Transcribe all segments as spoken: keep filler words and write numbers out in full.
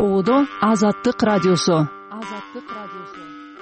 Оодо Азаттык радиосу. Азаттык радиосу.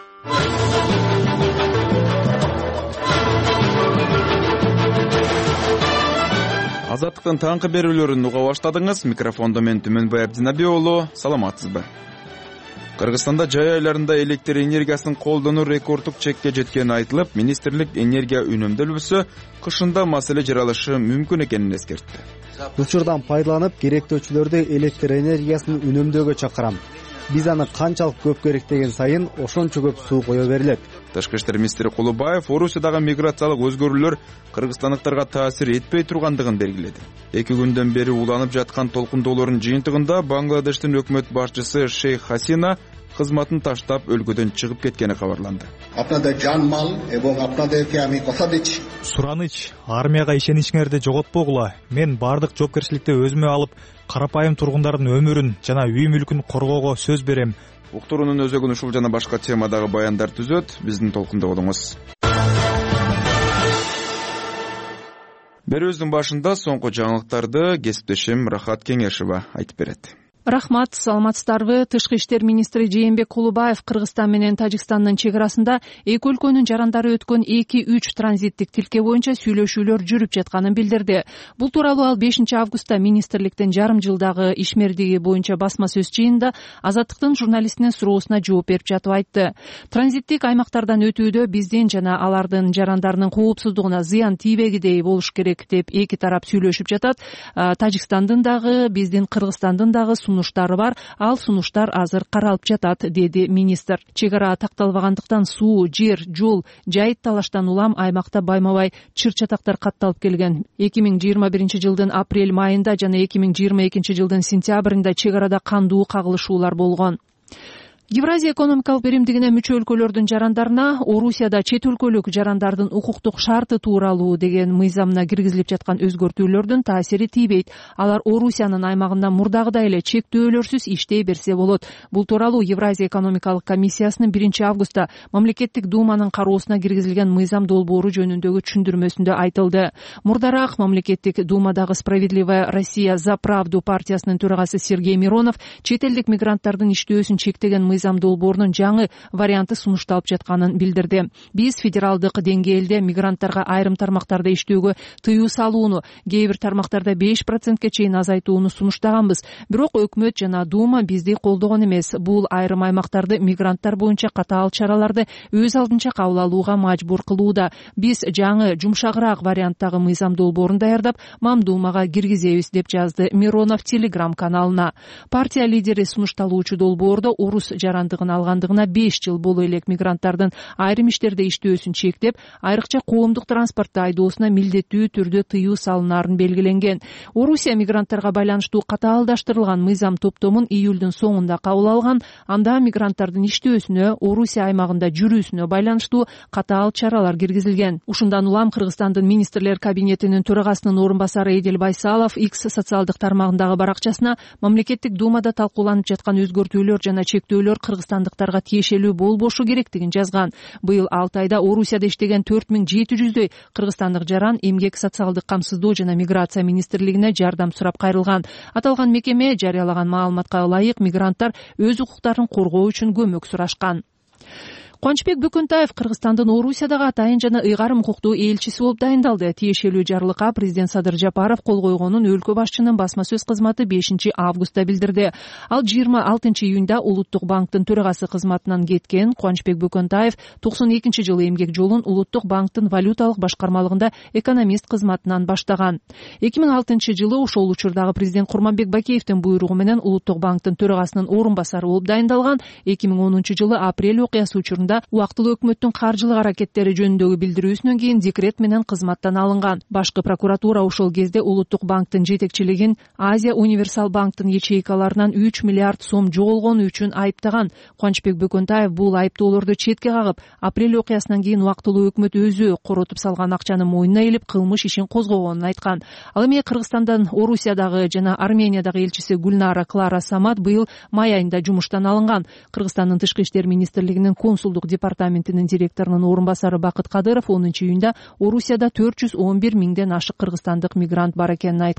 Азаттыктын таңкы берүүлөрүн уга баштадыңыз. Микрофондо мен Түмөнбай Абдинаби уулу. Саламатсызбы? Кыргызстанда жай айларында электр энергиясын колдонуу рекорддук чекке жеткени айтылып, министрлик энергия үнөмдөлүүсү кышында маселе жаралышы мүмкүн экенин эскертти. Учурдан пайдаланып, керектөөчүлөрдү электр энергиясын үнөмдөөгө чакырам. Биз аны канчалык көп керектеген сайын ошончо көп суу кое берилет. Тышкы иштер министри Кулубаев Орусиядагы миграциялык өзгөрүүлөр кыргызстандыктарга таасир этпей тургандыгын белгиледи. Эки күндөн бери уланып жаткан толкундоолордун жыйынтыгында Бангладештин өкмөт башчысы Шейх Хасина кызматын таштап өлкөдөн чыгып кеткени кабарланды. Сураныч, армияга ишеничиңерди жоготпогула. Мен бардык жоопкерчиликти өзүмө алып, карапайым тургундардын өмүрүн жана үй мүлкүн коргоого сөз берем. Уктуруунун өзөгүн ушул жана башка темадагы баяндар түзөт. Биздин толкунда болуңуз. Берүүбүздүн башында соңку жаңылыктарды кесиптешим Рахат Кеңешова айтып берет. Рахмат, саламатсыздарбы? Тышкы иштер министри Жээнбек Кулубаев Кыргызстан менен Тажикстандын чек арасында эки өлкөнүн жарандары өткөн эки үч транзиттик тилке боюнча сүйлөшүүлөр жүрүп жатканын билдирди. Бул тууралуу ал бешинчи августта министрликтин жарым жылдагы ишмердиги боюнча басма сөз жыйынында Азаттыктын журналистинин суроосуна жооп берип жатып айтты. Транзиттик аймактардан өтүүдө биздин жана алардын жарандарынын коопсуздугуна зыян тийбегидей болуш керек деп эки тарап сүйлөшүп жатат. Тажикстандын дагы, биздин Кыргызстандын дагы сунуштары бар, ал сунуштар азыр каралып жатат, деди министр. Чек ара такталбагандыктан суу, жер, жол, жайыт талаштан улам аймакта байма-бай чыр-чатактар катталып келген. эки миң жыйырма биринчи жылдын апрель майында жана эки миң жыйырма экинчи жылдын сентябрында чек арада кандуу кагылышуулар болгон. Евразия экономикалык биримдигине мүчө өлкөлөрдүн жарандарына Орусияда чет өлкөлүк жарандардын укуктук шарты тууралуу деген мыйзамына киргизилип жаткан өзгөртүүлөрдүн таасири тийбейт. Алар Орусиянын аймагында мурдагыдай эле чектөөлөрсүз иштей берсе болот. Бул тууралуу Евразия экономикалык комиссиясынын биринчи августта мамлекеттик думанын кароосуна киргизилген мыйзам долбоору жөнүндөгү түшүндүрмөсүндө айтылды. Мурдараак мамлекеттик думадагы Справедливая Россия за правду партиясынын төрагасы Сергей Миронов чет элдик мигранттардын иштөөсүн чектеген мыйзам долбоорунун жаңы варианты сунушталып жатканын билдирди. Биз федералдык деңгээлде мигранттарга айрым тармактарда иштөөгө тыюу салууну, кээ бир тармактарда беш процентке чейин азайтууну сунуштаганбыз. Бирок өкмөт жана дума бизди колдогон эмес. Бул айрым аймактарды мигранттар боюнча катаал чараларды өз алдынча кабыл алууга мажбур кылууда. Биз жаңы жумшагыраак варианттагы мыйзам долбоорун даярдап, мамдумага киргизебиз, деп жазды Миронов Телеграм каналына. Партия лидери сунушталуучу долбоордо орус жарандыгын алгандыгына беш жыл боло элек мигранттардын айрым иштерде иштөөсүн чектеп, айрыкча коомдук транспортто айдоосуна милдеттүү түрдө тыюу салынаарын белгиленген. Орусия мигранттарга байланыштуу катаалдаштырылган мыйзам топтомун июлдун соңунда кабыл алган. Анда мигранттардын иштөөсүнө, Орусия аймагында жүрүүсүнө байланыштуу катаал чаралар киргизилген. Ушундан улам Кыргызстандын министрлер кабинетинин төрагасынын орун басары Эдил Байсалов X социалдык тармагындагы баракчасына мамлекеттик думада талкууланып жаткан өзгөртүүлөр жана чектөөлөр кыргызстандыктарга тиешелүү болбошу керектигин жазган. Быйыл алты айда Орусияда иштеген төрт миң жети жүздөй кыргызстандык жаран эмгек социалдык камсыздоо жана миграция министрлигине жардам сурап кайрылган. Аталган мекеме жарыялаган маалыматка ылайык мигранттар өз укуктарын коргоо үчүн көмөк сурашкан. Кубанычбек Бөкөнтаев Кыргызстандын Орусиядагы атайын жана ыйгарым укуктуу элчиси болуп дайындалды. Тиешелүү жарлыкка президент Садыр Жапаров кол койгонун өлкө башчынын басма сөз кызматы бешинчи августта билдирди. Ал жыйырма алтынчы июнда Улуттук банктын төрагасы кызматынан кеткен Кубанычбек Бөкөнтаев токсон экинчи жылы эмгек жолун Улуттук банктын валюталык башкармалыгында экономист кызматынан баштаган. эки миң алтынчы жылы ошол учурдагы президент Курманбек Бакеевдин буйругу менен Улуттук банктын төрагасынын орун басары болуп дайындалган. эки миң онунчу жылы апрель окуясы учурунда убактылуу өкмөттүн каржылык аракеттери жөнүндөгү билдирүүсүнөн кийин декрет менен кызматтан алынган. Башкы прокуратура ошол кезде Улуттук банктын жетекчилигин Азия Универсал банктын ячейкаларынан үч миллиард сом жоголгону үчүн айыптаган. Кубанычбек Бөкөнтаев бул айыптоолорду четке кагып, апрель окуясынан кийин убактылуу өкмөт өзү коротуп салган акчаны мойнуна илип кылмыш ишин козгогонун айткан. Ал эми Кыргызстандан Орусиядагы жана Армениядагы элчиси Гүлнара Клара Самат быйыл май айында жумуштан алынган. Кыргызстандын тышкы иштер министрлигинин консулдук Улуттук департаментинин директорунун орун басары Бакыт Кадыров онунчу июнда Орусияда төрт жүз он бир миңден ашык кыргызстандык мигрант бар экенин айткан.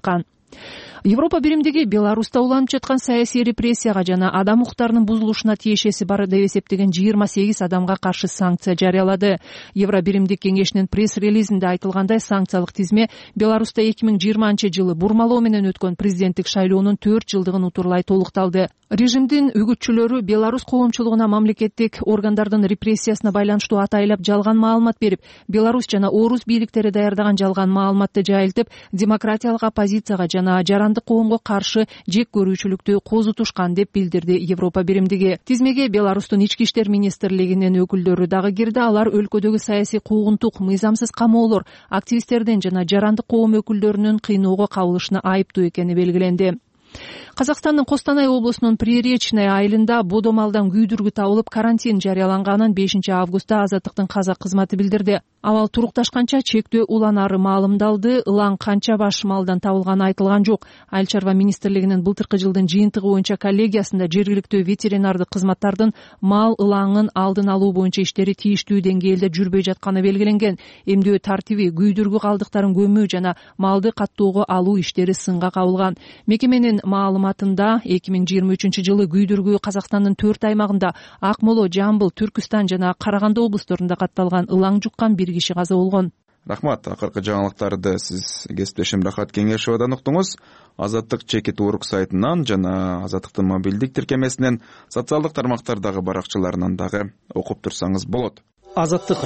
Европа биримдиги Беларуста уланып жаткан саясий репрессияга жана адам укуктарынын бузулушуна тиешеси бар деп эсептеген жыйырма сегиз адамга каршы санкция жарыялады. Евро биримдик кеңешинин пресс-релизинде айтылгандай, санкциялык тизме Беларуста эки миң жыйырманчы жылы бурмалоо менен өткөн президенттик шайлоонун төрт жылдыгын утурлай толукталды. Режимдин үгүтчүлөрү Беларусь коомчулугуна мамлекеттик органдардын репрессиясына байланыштуу атайлап жалган маалымат берип, Беларусь жана Орус бийликтери даярдаган жалган маалыматты жайылтып, демократиялык оппозицияга жана жарандык коомго каршы жек көрүүчүлүктү козутушкан деп билдирди Европа биримдиги. Тизмеге Беларустун ички иштер министрлигинин өкүлдөрү дагы кирди. Алар өлкөдөгү саясий куугунтук, мыйзамсыз камоолор, активисттердин жана жарандык коом өкүлдөрүнүн кыйноого кабылышына айыптуу экени белгиленди. Казакстандын Костанай облусунун Приречный айылында бодо малдан күйдүргү табылып, карантин жарыяланганын бешинчи августта Азаттыктын казак кызматы билдирди. Абал турукташканча чектөө уланары маалымдалды. Ылаң канча баш малдан табылганы айтылган жок. Айыл чарба министрлигинин былтыркы жылдын жыйынтыгы боюнча коллегиясында жергиликтүү ветеринардык кызматтардын мал ылаңын алдын алуу боюнча иштери тийиштүү деңгээлде жүрбөй жатканы белгиленген. Эмдөө тартиби, күйдүргү калдыктарын көмүү жана малды каттоого алуу иштери сынга кабылган. Мекеменин маалыматында эки миң жыйырма үчүнчү жылы күйдүргү Казакстандын төрт аймагында Акмола, Жамбыл, Түркүстан жана Караганды облустарында катталган ылаң жуккан бир киши каза болгон. Рахмат. Акыркы жаңылыктарды сиз кесиптешим Рахат Кеңешовадан уктуңуз. Азаттык чекит орг сайтынан жана Азаттыктын мобилдик тиркемесинен, социалдык тармактардагы баракчаларынан дагы окуп турсаңыз болот. Азаттык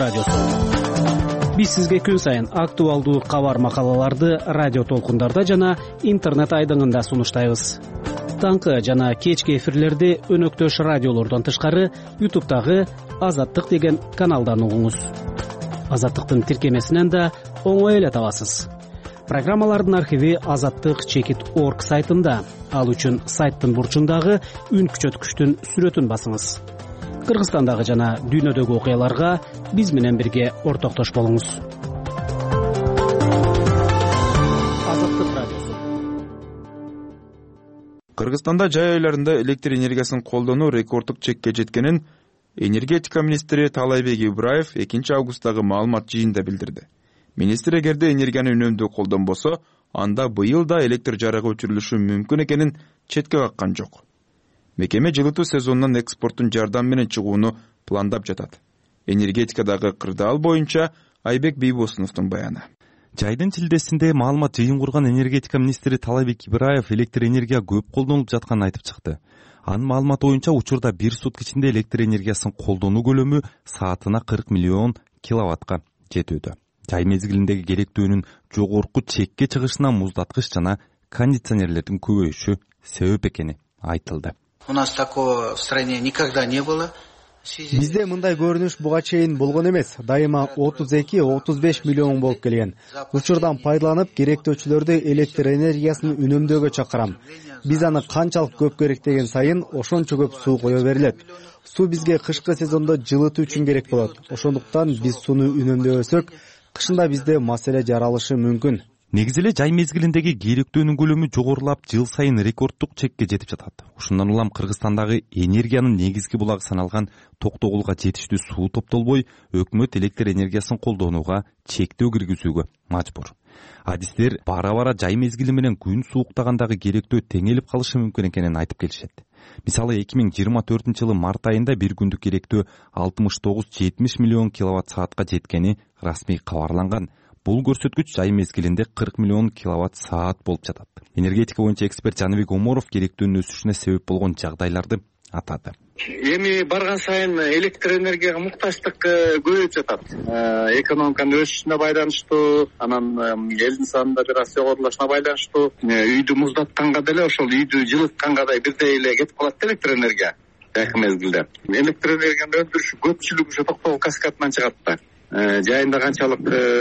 радиосу. Биз сизге күн сайын актуалдуу кабар макалаларды радио толкундарда жана интернет айдыңында сунуштайбыз. Таңкы жана кечки эфирлерди өнөктөш радиолордон тышкары ютубтагы Азаттык деген каналдан угуңуз. Азаттыктын тиркемесинен да оңой эле табасыз. Программалардын архиви азаттык чекит орг сайтында. Ал үчүн сайттын бурчундагы үн күчөткүчтүн сүрөтүн басыңыз. Кыргызстандагы жана дүйнөдөгү окуяларга биз менен бирге ортоктош болуңуз. Азаттык радиосу. Кыргызстанда жай айларында электр энергиясын колдонуу рекордтук чекке жеткенин энергетика министри Таалайбек Ибраев экинчи августтагы маалымат жыйынында билдирди. Министр эгерде энергияны үнөмдүү колдонбосо, анда быйыл да электр жарыгы өчүрүлүшү мүмкүн экенин четке каккан жок. Мекеме жылытуу сезонунан экспорттун жардам менен чыгууну пландап жатат. Энергетикадагы кырдаал боюнча Айбек Бийбосуновдун баяны. Жайдын шилдесинде маалымат жыйын курган энергетика министри Таалайбек Ибраев электр энергия көп колдонулуп жатканын айтып чыкты. Анын маалыматы боюнча учурда бир сутка ичинде электр энергиясын колдонуу көлөмү саатына кырк миллион киловаттка жетүүдө. Жай мезгилиндеги керектөөнүн жогорку чекке чыгышына муздаткыч жана кондиционерлердин көбөйүшү себеп экени айтылды. У нас такого в стране никогда не было. Бизде мындай көрүнүш буга чейин болгон эмес. Дайыма отуз эки отуз беш миллион болуп келген. Учурдан пайдаланып, керектөөчүлөрдү электр энергиясын үнөмдөөгө чакырам. Биз аны канчалык көп керектеген сайын ошончо көп суу кое берилет. Суу бизге кышкы сезондо жылытуу үчүн керек болот. Ошондуктан биз сууну үнөмдөбөсөк, кышында бизде маселе жаралышы мүмкүн. Негизи эле жай мезгилиндеги керектөөнүн көлөмү жогорулап, жыл сайын рекордтук чекке жетип жатат. Ушундан улам Кыргызстандагы энергиянын негизги булагы саналган Токтогулга жетиштүү суу топтолбой, өкмөт электр энергиясын колдонууга чектөө киргизүүгө мажбур. Адистер бара-бара жай мезгили менен күн сууктагандагы керектөө теңелип калышы мүмкүн экенин айтып келишет. Мисалы эки миң жыйырма төртүнчү жылы март айында бир күндүк керектөө алтымыш тогуз жетимиш миллион киловатт саатка жеткени расмий кабарланган. Бул көрсөткүч жай мезгилинде кырк миллион киловатт саат болуп жатат. Энергетика боюнча эксперт Жаныбек Оморов керектөөнүн өсүшүнө себеп болгон жагдайларды атады. Эми барган сайын электр энергияга муктачтык көбөйүп жатат. Экономиканын өсүшүнө байланыштуу, анан элдин санында бир аз жогорулашына байланыштуу, үйдү муздатканга деле, ошол үйдү жылыткангадай бирдей эле кетип калат электр энергия жакын мезгилде. Электр энергиянын өндүрүшү көпчүлүгү ошо Токтогул каскадынан чыгат да. Жайында канчалык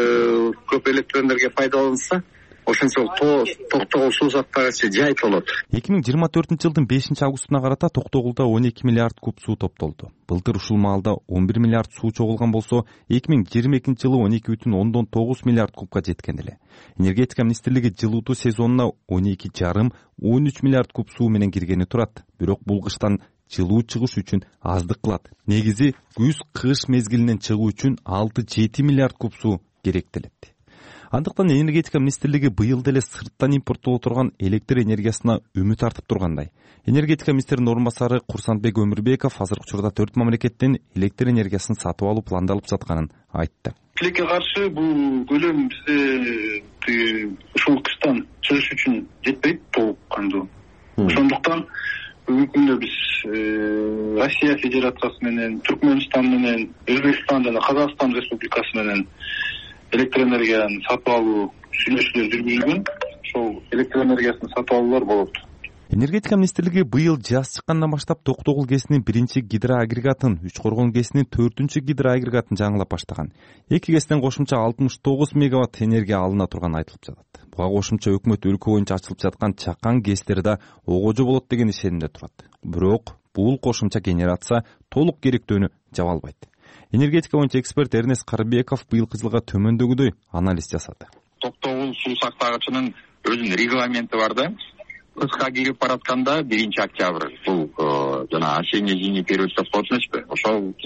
көп электр энергия пайдаланылса, ошончолук Токтогул суу сактагычы жайыт болот. эки миң жыйырма төртүнчү жылдын бешинчи августуна карата Токтогулда он эки миллиард куб суу топтолду. Былтыр ушул маалда он бир миллиард суу чогулган болсо, эки миң жыйырма экинчи жылы он эки бүтүн ондон тогуз миллиард кубка жеткен эле. Энергетика министрлиги жылытуу сезонуна он эки жарым он үч миллиард куб суу менен киргени турат. Бирок бул кыштан жылуу чыгыш үчүн аздык кылат. Негизи күз кыш мезгилинен чыгуу үчүн алты жети миллиард куб суу керектелет. Андыктан энергетика министрлиги быйыл деле сырттан импорттоло турган электр энергиясына үмүт артып тургандай. Энергетика министринин орун басары Курсантбек Өмүрбеков азыркы учурда төрт мамлекеттен электр энергиясын сатып алуу пландалып жатканын айтты. Тилекке каршы бул көлөм бизде ушул кыштан чыгыш үчүн жетпейт толук кандуу. Ошондуктан бүгүнкү күндө биз Россия Федерациясы менен, Түркмөнстан менен, Өзбекстан жана Казакстан Республикасы менен электр энергияны сатып алуу сүйлөшүүлөр жүргүзүлгөн. Ошол электр энергиясын сатып алуулар болот. Энергетика министрлиги быйыл жаз чыккандан баштап Токтогул КЭСинин биринчи гидроагрегатын, Үч Коргон КЭСинин төртүнчү гидроагрегатын жаңылап баштаган. Эки КЭСтен кошумча алтымыш тогуз мегаватт энергия алына турганы айтылып жатат. Буга кошумча өкмөт өлкө боюнча ачылып жаткан чакан КЭСтери да огожо болот деген ишенимде турат. Бирок бул кошумча генерация толук керектөөнү жаба албайт. Энергетика боюнча эксперт Эрнест Карыбеков быйылкы жылга төмөндөгүдөй анализ жасады. Токтогул суу сактагычынын өзүнүн регламенти бар да. Кышка кирип баратканда биринчи октябрь бул жана осенне-зимний период деп коет эмеспи? Ошол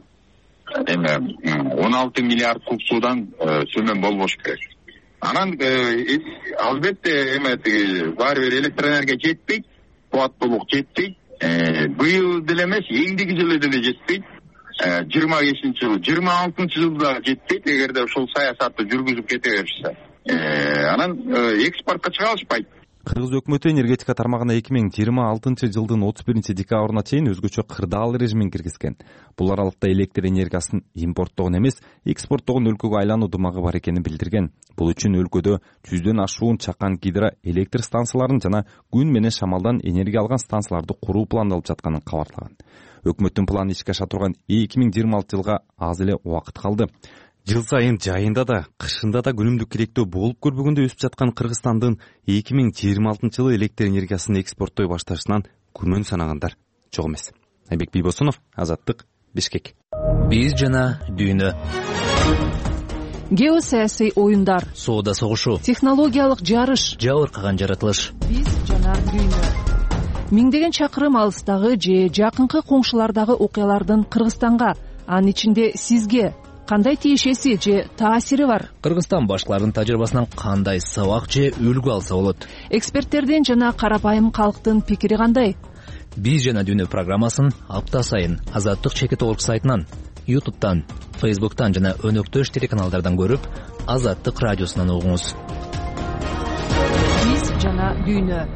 эме он алты миллиард куб суудан төмөн болбош керек. Анан албетте эме баары бир электр энергия жетпейт, кубаттуулук жетпейт. Быйыл деле эмес, эндиги жылы деле жетпейт. жыйырма бешинчи жыл, жыйырма алтынчы жылда жетпейт эгерде ошол саясатты жүргүзүп кете беришсе. Анан экспортко чыга алышпайт. Кыргыз өкмөтү энергетика тармагына эки миң жыйырма алтынчы жылдын отуз биринчи декабрына чейин өзгөчө кырдаал режимин киргизген. Бул аралыкта электр энергиясын импорттогон эмес, экспорттогон өлкөгө айлануу дымагы бар экенин билдирген. Бул үчүн өлкөдө жүздөн ашуун чакан гидро электр станцияларын жана күн менен шамалдан энергия алган станцияларды куруу пландалып жатканын кабарлаган. Өкмөттүн планы ишке аша турган эки миң жыйырма алты жылга аз эле убакыт калды. Жыл сайын жайында да, кышында да күнүмдүк керектөө болуп көрбөгөндө өсүп жаткан Кыргызстандын эки миң жыйырма алтынчы жылы электр энергиясын экспорттой башташынан күмөн санагандар жок эмес. Айбек Бийбосунов, Азаттык, Бишкек. Биз жана дүйнө. Геосаясий оюндар, соода согушу, технологиялык жарыш, жабыркаган жаратылыш. Биз жана дүйнө. Миңдеген чакырым алыстагы же жакынкы коңшулардагы окуялардын Кыргызстанга, анын ичинде сизге кандай тиешеси же таасири бар? Кыргызстан башкаларынын тажрыйбасынан кандай сабак же үлгү алса болот? Эксперттердин жана карапайым калктын пикири кандай? Биз жана дүйнө программасын апта сайын Азаттык чекит орг сайтынан, ютубтан, фейсбуктан жана өнөктөш телеканалдардан көрүп, Азаттык радиосунан угуңуз. Биз жана дүйнө.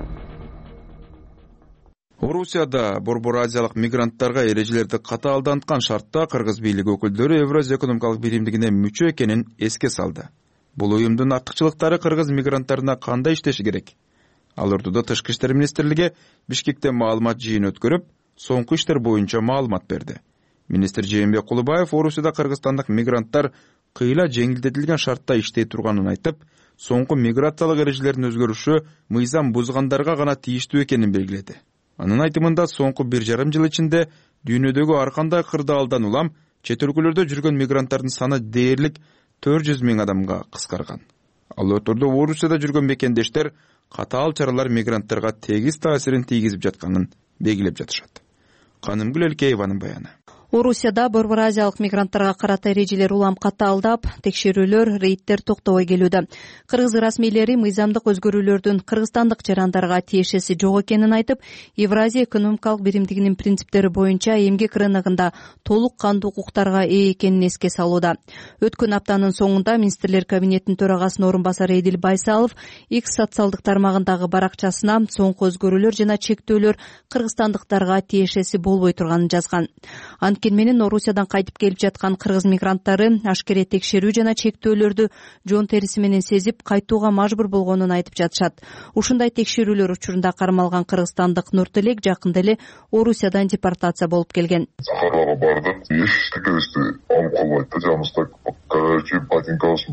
Орусияда Борбор Азиялык мигранттарга эрежелерди катаалданткан шартта кыргыз бийлиги өкүлдөрү Евразия экономикалык биримдигине мүчө экенин эске салды. Бул уюмдун артыкчылыктары кыргыз мигранттарына кандай иштеши керек? Ал ортодо Тышкы иштер министрлиги Бишкекте маалымат жыйын өткөрүп, соңку иштер боюнча маалымат берди. Министр Жээнбек Кулубаев Орусияда кыргызстандык мигранттар кыйла жеңилдетилген шартта иштей турганын айтып, соңку миграциялык эрежелердин өзгөрүшү мыйзам бузгандарга гана тийиштүү экенин белгиледи. Анын айтымында соңку бир жарым жыл ичинде дүйнөдөгү ар кандай кырдаалдан улам чет өлкөлөрдө жүргөн мигранттардын саны дээрлик төрт жүз миң адамга кыскарган. Ал өтөрдө Орусияда жүргөн мекендештер катаал чаралар мигранттарга тегиз таасирин тийгизип жатканын белгилеп жатышат. Канымгүл Элкееванын баяны. Орусияда Борбор Азиялык мигранттарга карата эрежелер улам катаалдап, текшерүүлөр, рейдтер токтобой келүүдө. Кыргыз расмийлери мыйзамдык өзгөрүүлөрдүн кыргызстандык жарандарга тиешеси жок экенин айтып, Евразия экономикалык биримдигинин принциптери боюнча эмгек рыногунда толук кандуу укуктарга ээ экенин эске салууда. Өткөн аптанын соңунда министрлер кабинетинин төрагасынын орун басары Эдил Байсалов X социалдык тармагындагы баракчасына соңку өзгөрүүлөр жана чектөөлөр кыргызстандыктарга тиешеси болбой турганын жазган. Анткени менен Орусиядан кайтып келип жаткан кыргыз мигранттары ашкере текшерүү жана чектөөлөрдү жон териси менен сезип кайтууга мажбур болгонун айтып жатышат. Ушундай текшерүүлөр учурунда кармалган кыргызстандык Нуртелек жакында эле Орусиядан депортация болуп келген. Сахарага бардык, эчтекебизди алып калбайт да, жаныбызда короче ботинкабыз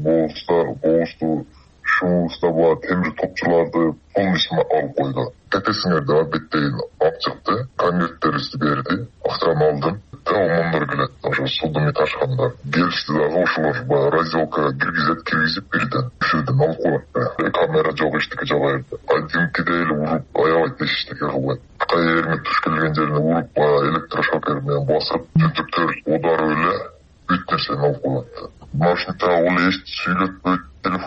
боозду, шуубузда бар темир топчуларды полностью алып койду. Кетесиңер деп беттейин алып чыкты, конверттерибизди берди, акчаны алдым. Омондор келет, ошо судун ташкандар. Келишти дагы ошолор баягы разделкага киргизет, киргизип берди. Ушерден алып коет. Камера жок, эчтеке жаба берди. Адимки дейли уруп, аябайт эчтеке кылбайт. Кай жерине туш келген жерине уруп, электрошокер менен басып, түтүктөр удары эле бүт нерсени алып коет. Машинада ол эч сүйлөтпөйт, телефон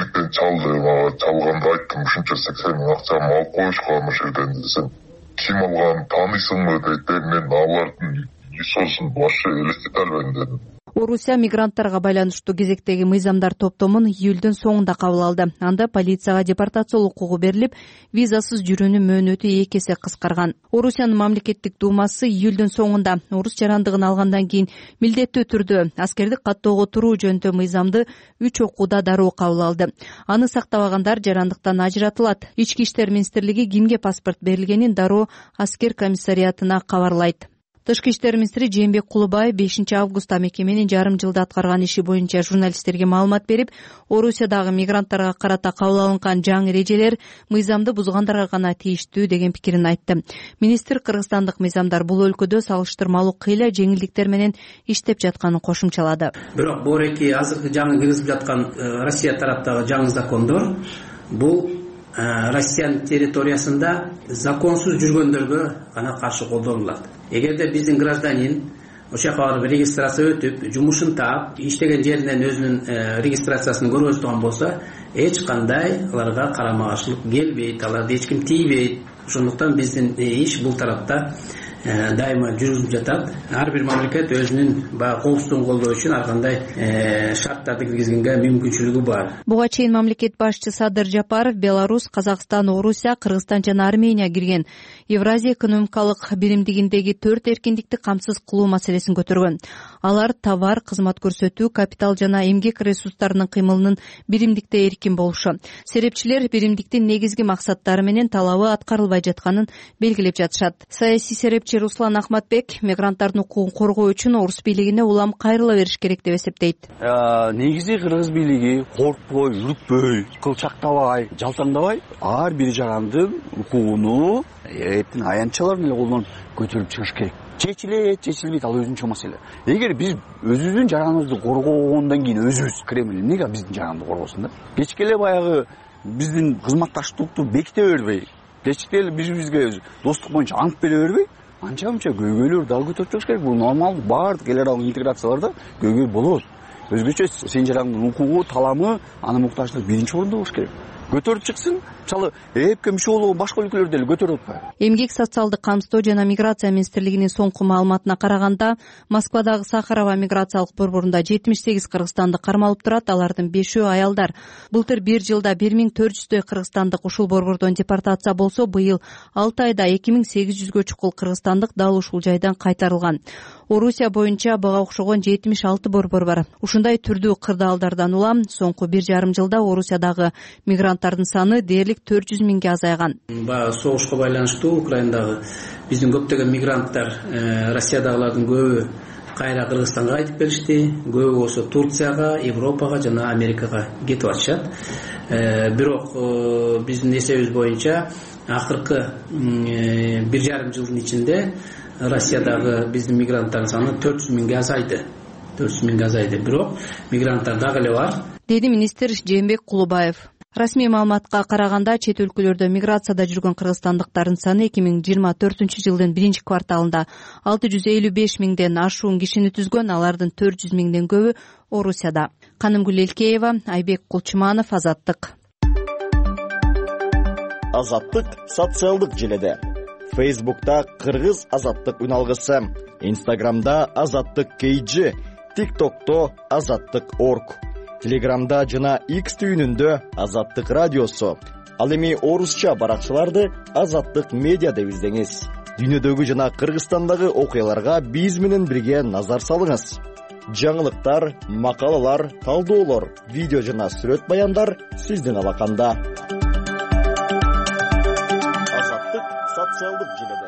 көпчүлүктөн чалды, мага чалганда айттым, ушунча сексен миң акчамды алып коюшкан ошол жерден десем, ким алганын тааныйсыңбы дейт, мен алардын ИСОсун вообще элестете албайм дедим. Орусия мигранттарга байланыштуу кезектеги мыйзамдар топтомун июлдун соңунда кабыл алды. Анда полицияга депортациялоо укугу берилип, визасыз жүрүүнүн мөөнөтү эки эсе кыскарган. Орусиянын мамлекеттик думасы июлдун соңунда орус жарандыгын алгандан кийин милдеттүү түрдө аскердик каттоого туруу жөнүндө мыйзамды үч окууда дароо кабыл алды. Аны сактабагандар жарандыктан ажыратылат. Ички иштер министрлиги кимге паспорт берилгенин дароо аскер комиссариатына кабарлайт. Тышкы иштер министри Жээнбек Кулубаев бешинчи августта мекеменин жарым жылда аткарган иши боюнча журналисттерге маалымат берип, Орусиядагы мигранттарга карата кабыл алынган жаңы эрежелер мыйзамды бузгандарга гана тийиштүү деген пикирин айтты. Министр кыргызстандык мыйзамдар бул өлкөдө салыштырмалуу кыйла жеңилдиктер менен иштеп жатканын кошумчалады. Бирок бореки азыркы жаңы киргизип жаткан Россия тараптагы жаңы закондор бул Россиянын территориясында законсуз жүргөндөргө гана каршы колдонулат. Эгерде биздин гражданин ошол жака барып регистрация өтүп, жумушун таап, иштеген жеринен өзүнүн регистрациясын көргөзө турган болсо, эч кандай аларга карама каршылык келбейт, аларды эч ким тийбейт. Ошондуктан биздин иш бул тарапта дайыма жүрүлүп жатат. Ар бир мамлекет өзүнүн баягы коопсуздугун колдоо үчүн ар кандай шарттарды киргизгенге мүмкүнчүлүгү бар. Буга чейин мамлекет башчысы Садыр Жапаров Беларусь, Казакстан, Орусия, Кыргызстан жана Армения кирген Евразия экономикалык биримдигиндеги төрт эркиндикти камсыз кылуу маселесин көтөргөн. Алар товар, кызмат көрсөтүү, капитал жана эмгек ресурстарынын кыймылынын биримдикте эркин болушу. Серепчилер биримдиктин негизги максаттары менен талабы аткарылбай жатканын белгилеп жатышат. Саясий серепчи Руслан Ахматбек мигранттардын укугун коргоо үчүн орус бийлигине улам кайрыла бериш керек деп эсептейт. Негизи кыргыз бийлиги коркпой, үрүкпөй, кылчактабай, жалтаңдабай ар бир жарандын укугуну эптин аянтчаларын эле колдонуп көтөрүп чыгыш керек. Чечилет, чечилбейт, ал өзүнчө маселе. Эгер биз өзүбүздүн жараныбызды коргогондон кийин өзүбүз Кремль эмнеге биздин жаранды коргосун да? Кечке эле баягы биздин кызматташтыкту беките бербей, кечке эле биз-бизге достук боюнча ант бере бербей, анча-мынча көйгөйлөрдү дагы көтөрүп чыгыш керек. Бул нормалдуу, баардык эл аралык интеграцияларда көйгөй болот. Өзгөчө сен жарандын укугу, таламы, анын муктаждыгы биринчи орунда болуш керек. Көтөрүп чыксын, мисалы, эпке мүчө болгон башка өлкөлөрдө эле көтөрүп атпайбы? Эмгек социалдык камсыздоо жана миграция министрлигинин соңку маалыматына караганда, Москвадагы Сахарова миграциялык борборунда жетимиш сегиз кыргызстандык кармалып турат, алардын бешөө аялдар. Былтыр бир жылда бир миң төрт жүздөй кыргызстандык ушул борбордон депортация болсо, быйыл алты айда эки миң сегиз жүзгө чукул кыргызстандык дал ушул жайдан кайтарылган. Орусия боюнча буга окшогон жетимиш алты борбор бар. Ушундай түрдүү кырдаалдардан улам соңку бир жарым жылда Орусиядагы мигранттардын саны дээрлик төрт жүз миңге азайган. Баягы согушка байланыштуу Украинадагы биздин көптөгөн мигранттар, Россиядагылардын көбү кайра Кыргызстанга кайтып беришти, көбү болсо Турцияга, Европага жана Америкага кетип атышат. Бирок биздин эсебибиз боюнча акыркы бир жарым жылдын ичинде Россиядагы биздин мигранттардын саны төрт жүз миңге азайды. төрт жүз миңге азайды. Бирок мигранттар дагы эле бар, деди министр Жээнбек Кулубаев. Расмий маалыматка караганда, чет өлкөлөрдө миграцияда жүргөн кыргызстандыктардын саны эки миң жыйырма төртүнчү жылдын биринчи кварталында алты жүз элүү беш миңден ашуун кишини түзгөн, алардын төрт жүз миңден көбү Орусияда. Канымгүл Элкеева, Айбек Кулчуманов, Азаттык. Азаттык социалдык желеде. Фейсбукта Кыргыз Азаттык үналгысы, Инстаграмда Азаттык кейджи, ТикТокто Азаттык орг, Телеграмда жана X түйүнүндө Азаттык радиосу. Ал эми орусча баракчаларды Азаттык медиа деп издеңиз. Дүйнөдөгү жана Кыргызстандагы окуяларга биз менен бирге назар салыңыз. Жаңылыктар, макалалар, талдоолор, видео жана сүрөт баяндар сиздин алаканда. Азаттык социалдык желеде.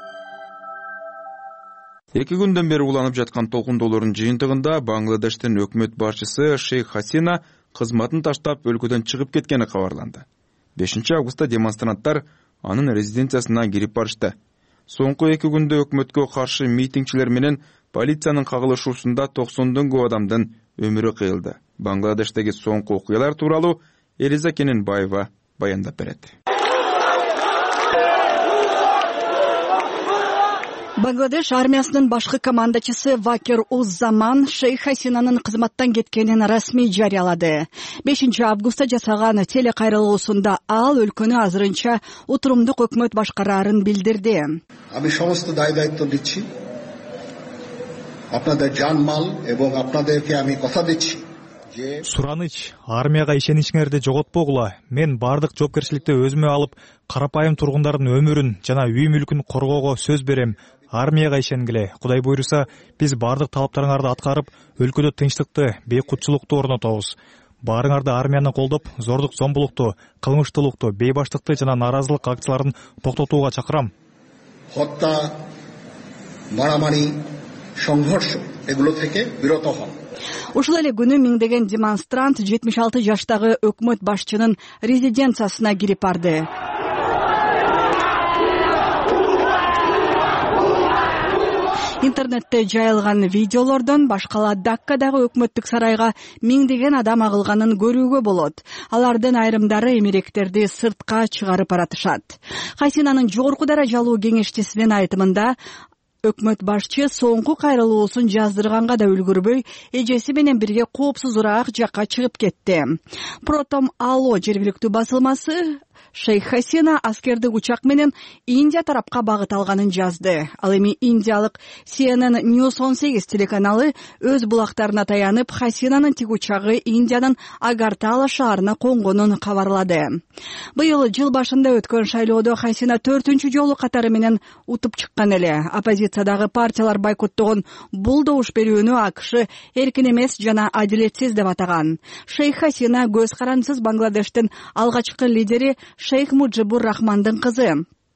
Эки күндөн бери уланып жаткан толкундоолордун жыйынтыгында Бангладештин өкмөт башчысы Шейх Хасина кызматын таштап өлкөдөн чыгып кеткени кабарланды. бешинчи августта демонстранттар анын резиденциясына кирип барышты. Соңку эки күндө өкмөткө каршы митингчилер менен полициянын кагылышуусунда токсондон көп адамдын өмүрү кыйылды. Бангладештеги соңку окуялар тууралуу Элиза Кененбаева баяндап берет. Бангладеш армиясынын башкы командачысы Вакер Уз-Заман Шейх Хасинанын кызматтан кеткенин расмий жарыялады. бешинчи августта жасаган телекайрылуусунда ал өлкөнү азырынча утурумдук өкмөт башкараарын билдирди. আমি সমস্ত দায় দায়িত্ব দিচ্ছি আপনাদের জানমাল এবং আপনাদেরকে আমি কথা দিচ্ছি Сураныч, армияга ишеничиңерди жоготпогула. Мен бардык жоопкерчиликти өзүмө алып, карапайым тургундардын өмүрүн жана үй мүлкүн коргоого сөз берем. Армияга ишенгиле. Кудай буйруса, биз бардык талаптарыңарды аткарып, өлкөдө тынчтыкты, бейкутчулукту орнотобуз. Баарыңарды армияны колдоп, зордук зомбулукту, кылмыштуулукту, бейбаштыкты жана нааразылык акцияларын токтотууга чакырам. হত্যা, মারামারি, সংঘর্ষ এগুলো থেকে বিরত হন। Ушул эле күнү миңдеген демонстрант жетимиш алты жаштагы өкмөт башчынын резиденциясына кирип барды. Интернетте жайылган видеолордон башкала Даккадагы өкмөттүк сарайга миңдеген адам агылганын көрүүгө болот. Алардын айрымдары эмеректерди сыртка чыгарып баратышат. Хасинанын жогорку даражалуу кеңешчисинин айтымында өкмөт башчы соңку кайрылуусун жаздырганга да үлгүрбөй, эжеси менен бирге коопсузураак жакка чыгып кетти. Протом Ало жергиликтүү басылмасы Шейх Хасина аскердик учак менен Индия тарапка багыт алганын жазды. Ал эми индиялык си эн эн News он сегиз телеканалы өз булактарына таянып, Хасинанын тик учагы Индиянын Агартала шаарына конгонун кабарлады. Быйыл жыл башында өткөн шайлоодо Хасина төртүнчү жолу катары менен утуп чыккан эле. Оппозициядагы партиялар байкоттогон бул добуш берүүнү АКШ эркин эмес жана адилетсиз деп атаган. Шейх Хасина көз карандысыз Бангладештин алгачкы лидери Шейх Муджибур Рахмандын кызы.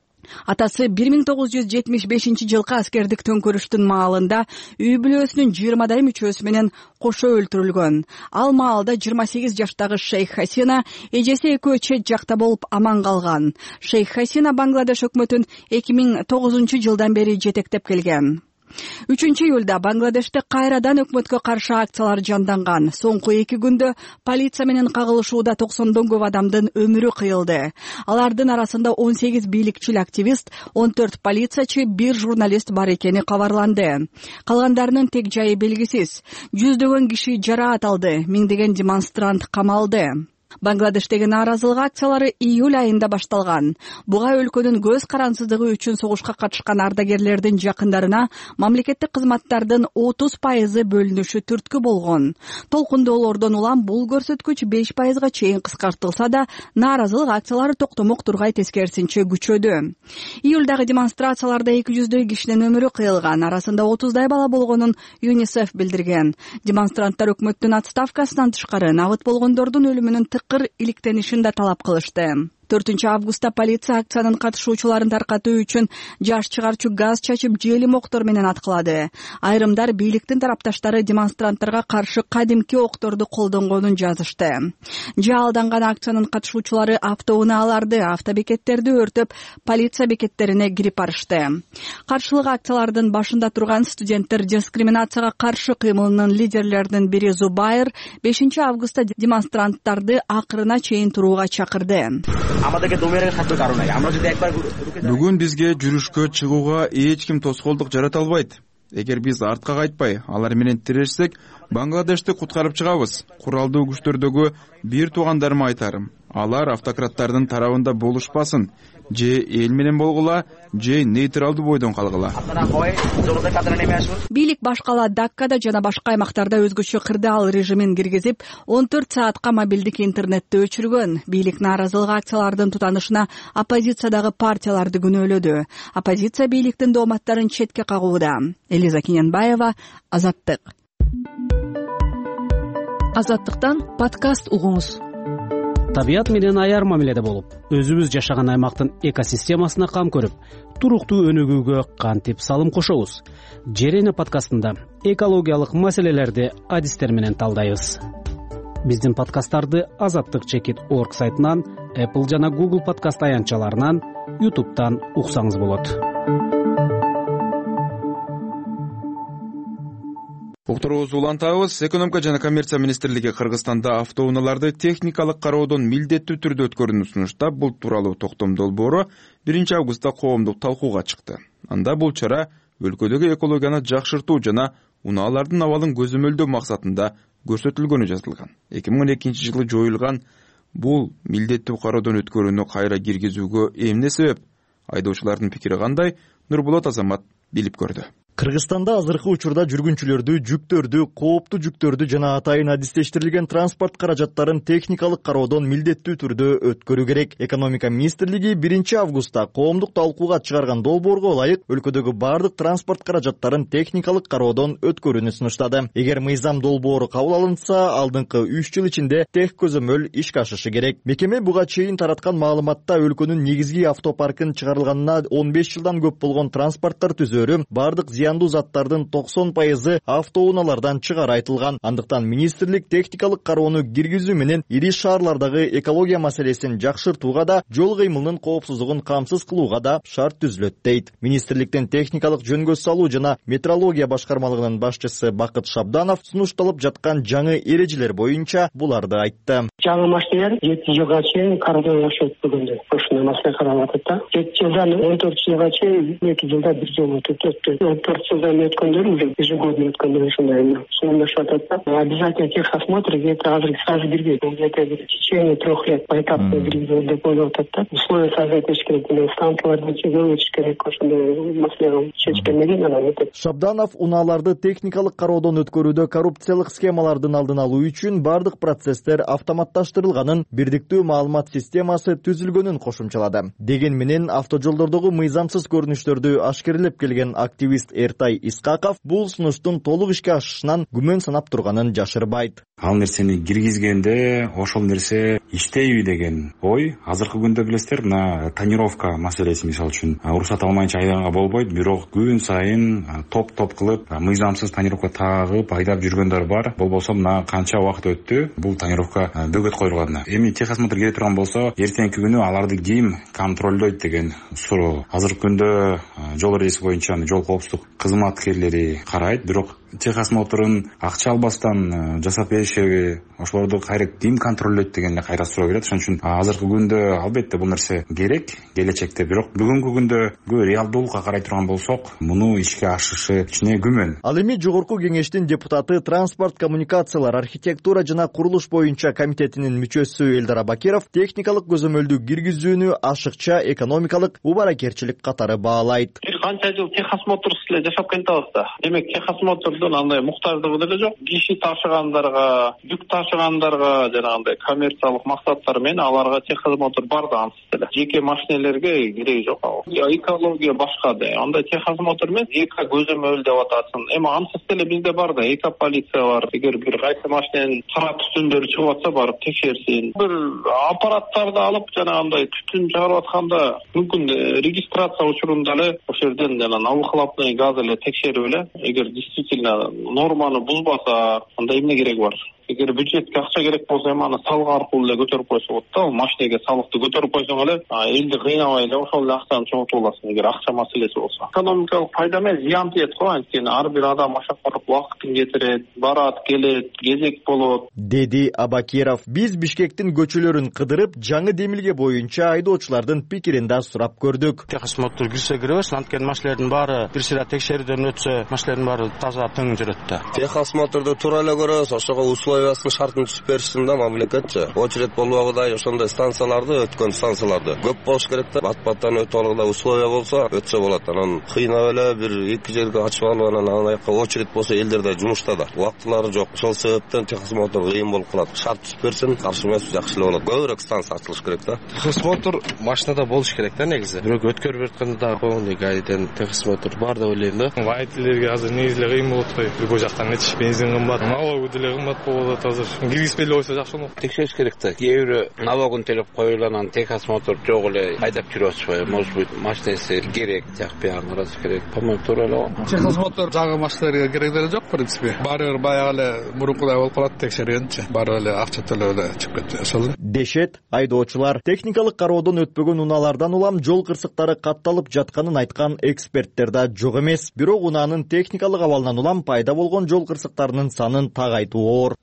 Атасы бир миң тогуз жүз жетимиш бешинчи жылкы аскердик төңкөрүштүн маалында үй бүлөсүнүн жыйырмадай мүчөсү менен кошо өлтүрүлгөн. Ал маалда жыйырма сегиз жаштагы Шейх Хасина эжеси экөө чет жакта болуп аман калган. Шейх Хасина Бангладеш өкмөтүн эки миң тогузунчу жылдан бери жетектеп келген. үчүнчү июлда Бангладеште кайрадан өкмөткө каршы акциялар жанданган. Соңку эки күндө полиция менен кагылышууда токсондон көп адамдын өмүрү кыйылды. Алардын арасында он сегиз бийликчил активист, он төрт полициячы, бир журналист бар экени кабарланды. Калгандарынын тек жайы белгисиз. Жүздөгөн киши жараат алды, миңдеген демонстрант камалды. Бангладештеги нааразылык акциялары июль айында башталган. Буга өлкөнүн көз карансыздыгы үчүн согушка катышкан ардагерлердин жакындарына мамлекеттик кызматтардын отуз пайызы бөлүнүшү түрткү болгон. Толкундоолордон улам бул көрсөткүч беш пайызга чейин кыскартылса да, нааразылык акциялары токтомок тургай, тескерисинче күчөдү. Июлдагы демонстрацияларда эки жүздөй кишинин өмүрү кыйылган, арасында отуздай бала болгонун ЮНИСЕФ билдирген. Демонстранттар өкмөттүн отставкасынан тышкары набыт болгондордун өлүмүнүн тыкыр иликтенишин да талап кылышты. төртүнчү августта полиция акциянын катышуучуларын таркатуу үчүн жаш чыгарчу газ чачып, желим октор менен аткылады. Айрымдар бийликтин тарапташтары демонстранттарга каршы кадимки окторду колдонгонун жазышты. Жаалданган акциянын катышуучулары автоунааларды, автобекеттерди өртөп, полиция бекеттерине кирип барышты. Каршылык акциялардын башында турган студенттер дискриминацияга каршы кыймылынын лидерлеринин бири Зубайр бешинчи августта демонстранттарды акырына чейин турууга чакырды. Бүгүн бизге жүрүшкө чыгууга эч ким тоскоолдук жарата албайт. Эгер биз артка кайтпай, алар менен тирешсек, Бангладешти куткарып чыгабыз. Куралдуу күчтөрдөгү бир туугандарыма айтарым: алар автократтардын тарабында болушпасын, же эл менен болгула, же нейтралдуу бойдон калгыла. Бийлик башкала Даккада жана башка аймактарда өзгөчө кырдаал режимин киргизип, он төрт саатка мобилдик интернетти өчүргөн. Бийлик нааразылык акциялардын тутанышына оппозициядагы партияларды күнөөлөдү. Оппозиция бийликтин дооматтарын четке кагууда. Элиза Кененбаева, Азаттык. Азаттыктан подкаст угуңуз. Табият менен аяр мамиледе болуп, өзүбүз жашаган аймактын экосистемасына кам көрүп, туруктуу өнүгүүгө кантип салым кошобуз? Жерене подкастында экологиялык маселелерди адистер менен талдайбыз. Биздин подкасттарды азаттык чекит точка орг сайтынан, Apple жана Google подкаст аянтчаларынан, YouTube'дан уксаңыз болот. Уктуруубузду улантабыз. Экономика жана коммерция министрлиги Кыргызстанда автоунааларды техникалык кароодон милдеттүү түрдө өткөрүүнү сунуштап, бул тууралуу токтом долбоору биринчи августта коомдук талкууга чыкты. Анда бул чара өлкөдөгү экологияны жакшыртуу жана унаалардын абалын көзөмөлдөө максатында көрсөтүлгөнү жазылган. эки миң он экинчи жылы жоюлган бул милдеттүү кароодон өткөрүүнү кайра киргизүүгө эмне себеп? Айдоочулардын пикири кандай? Нурболот Азамат билип көрдү. Кыргызстанда азыркы учурда жүргүнчүлөрдү, жүктөрдү, кооптуу жүктөрдү жана атайын адистештирилген транспорт каражаттарын техникалык кароодон милдеттүү түрдө өткөрүү керек. Экономика министрлиги биринчи августта коомдук талкууга чыгарган долбоорго ылайык өлкөдөгү бардык транспорт каражаттарын техникалык кароодон өткөрүүнү сунуштады. Эгер мыйзам долбоору кабыл алынса, алдыңкы үч жыл ичинде тех көзөмөл ишке ашышы керек. Мекеме буга чейин тараткан маалыматта өлкөнүн негизги автопаркын чыгарылганына он беш жылдан көп болгон транспорттор түзөрү, бардык зыяндуу заттардын токсон пайызы автоунаалардан чыгары айтылган. Андыктан министрлик техникалык кароону киргизүү менен ири шаарлардагы экология маселесин жакшыртууга да, жол кыймылынын коопсуздугун камсыз кылууга да шарт түзүлөт дейт. Министрликтин техникалык жөнгө салуу жана метрология башкармалыгынын башчысы Бакыт Шабданов сунушталып жаткан жаңы эрежелер боюнча буларды айтты. Жаңы машиналар жети жылга чейин кароодон өткөргөндө ошондой маселе каралып атат. жети жылдан он төрт жылга чейин эки жылда бир жолу өтөт. он төрт жылдан өткөндөр уже ежегодно өткөндөр ошондой суммалашып атат. Обязательно техосмотр где-то азыр сразу бирбейт. Где-то в течение трех лет поэтапно биргизет деп ойлоп атат. Условия создать эч керек эле, станцияларды көбөйтүш керек, ошондой маселени чечкенден кийин анан өтөт. Шабданов унааларды техникалык кароодон өткөрүүдө коррупциялык схемалардын алдын алуу үчүн бардык процесстер автоматташтырылганын, бирдиктүү маалымат системасы түзүлгөнүн кошумчалады. Деген менен автожолдордогу мыйзамсыз көрүнүштөрдү ашкерлеп келген активист Эртай Исқақов бул сунуштун толук ишке ашышынан күмөн санап турганын жашырбайт. Ал нерсени киргизгенде ошол нерсе иштейби деген ой. Азыркы күндө билесиздер, мына тонировка маселеси мисалы үчүн уруксат алмайынча айдаганга болбойт, бирок күн сайын топ-топ кылып мыйзамсыз тонировка тагып айдап жүргөндөр бар. Болбосо мына канча убакыт өттү, бул тонировка бөгөт коюлганына. Эми техосмотр келе турган болсо, эртеңки күнү аларды ким контролдойт деген суроо. Азыркы күндө жол эрежеси боюнча жол коопсуздук кызматкерлери карайт, бирок техосмотрун акча албастан жасап беришеби, ошолорду кайра ким контролдойт деген кайра суроо келет. Ошон үчүн азыркы күндө албетте бул нерсе керек келечекте, бирок бүгүнкү күндө реалдуулукка карай турган болсок, муну ишке ашышы кичине күмөн. Ал эми жогорку кеңештин депутаты, транспорт, коммуникациялар, архитектура жана курулуш боюнча комитетинин мүчөсү Элдар Абакиров техникалык көзөмөлдү киргизүүнү ашыкча экономикалык убаракерчилик катары баалайт. Бир канча жыл техосмотрсуз эле жашап келатабыз да. Демек техосмотрдун андай муктаждыгы деле жок. Киши ташыгандарга, жүк ташыгандарга жанагындай коммерциялык максаттар менен аларга техосмотр бар да ансыз эле. Жеке машинелерге кереги жок. Экология башка да. Андай техосмотр менен эко көзөмөл деп атасын. Эми ансыз эле бизде бар да, эко полиция бар. Эгер бир кайсы машиненин кара түтүндөрү чыгып атса, барып текшерсин. Бир аппараттарды алып жанагындай түтүн чыгарып атканда мүмкүн регистрация учурунда эле ошол жерден жана выхлопный газ эле текшерип эле, эгер действительно норманы бузбаса, анда эмне кереги бар? Эгер бюджетке акча керек болсо, эми аны салык аркылуу эле көтөрүп койсо болот да. Машинеге салыкты көтөрүп койсоң эле, элди кыйнабай эле ошол эле акчаны чогултуп аласың, эгер акча маселеси болсо. Экономикалык пайда эмес, зыян тиет го. Анткени ар бир адам машакаттык убакытын кетирет, барат, келет, кезек болот, деди Абакиров. Биз Бишкектин көчөлөрүн кыдырып, жаңы демилге боюнча айдоочулардын пикирин да сурап көрдүк. Техосмотр кирсе киребиз, анткени машинелердин баары бир сыйра текшерүүдөн өтсө, машинелердин баары таза тың жүрөт да. Техосмотрду туура эле көрөбүз, ошого условиясын шартын түзүп беришsin да мамлекетчи. Очередь болбогудай ошондой станцияларды, өткөн станцияларды көп болуш керек да. Бат-баттан өтүп алгыда условия болсо, өтсө болот. Анан кыйнап эле бир эки жерге ачып алып, анан аны жака очередь болсо элдерде жумушта да. Убактылары жок. Ошол себептен техосмотр кыйын болуп калат. Шарт түзүп берсин, каршы эмес, жакшы эле болот. Көбүрөөк станция ачылыш керек да. Техосмотр машинада болуш керек да негизи. Бирок өткөрүп берткенде дагы койгондой гайден техосмотр бар деп ойлойм да. Водительдерге азыр негизи эле кыйын болот го. Бир жактан нече бензин кымбат, налогу деле кымбат болуп атат азыр. Киргизбей эле койсо жакшы болот. Текшериш керек да. Кээ бирөө налогун төлөп коюп анан техосмотр жок эле айдап жүрүп атышпайбы? Может быть, машинеси керек, тияк биягын караш керек. По-моему, туура эле го. Техосмотр жаңы машиналарга керек деле жок, в принципе. Баары бир баягы эле мурункудай болуп калат текшергенчи. Баары эле акча төлөп эле чыгып кетти. Ошол дешет айдоочулар. Техникалык кароодон өтпөгөн унаалардан улам жол кырсыктары катталып жатканын айткан эксперттер да жок эмес. Бирок унаанын техникалык абалынан улам пайда болгон жол кырсыктарынын санын так айтуу оор.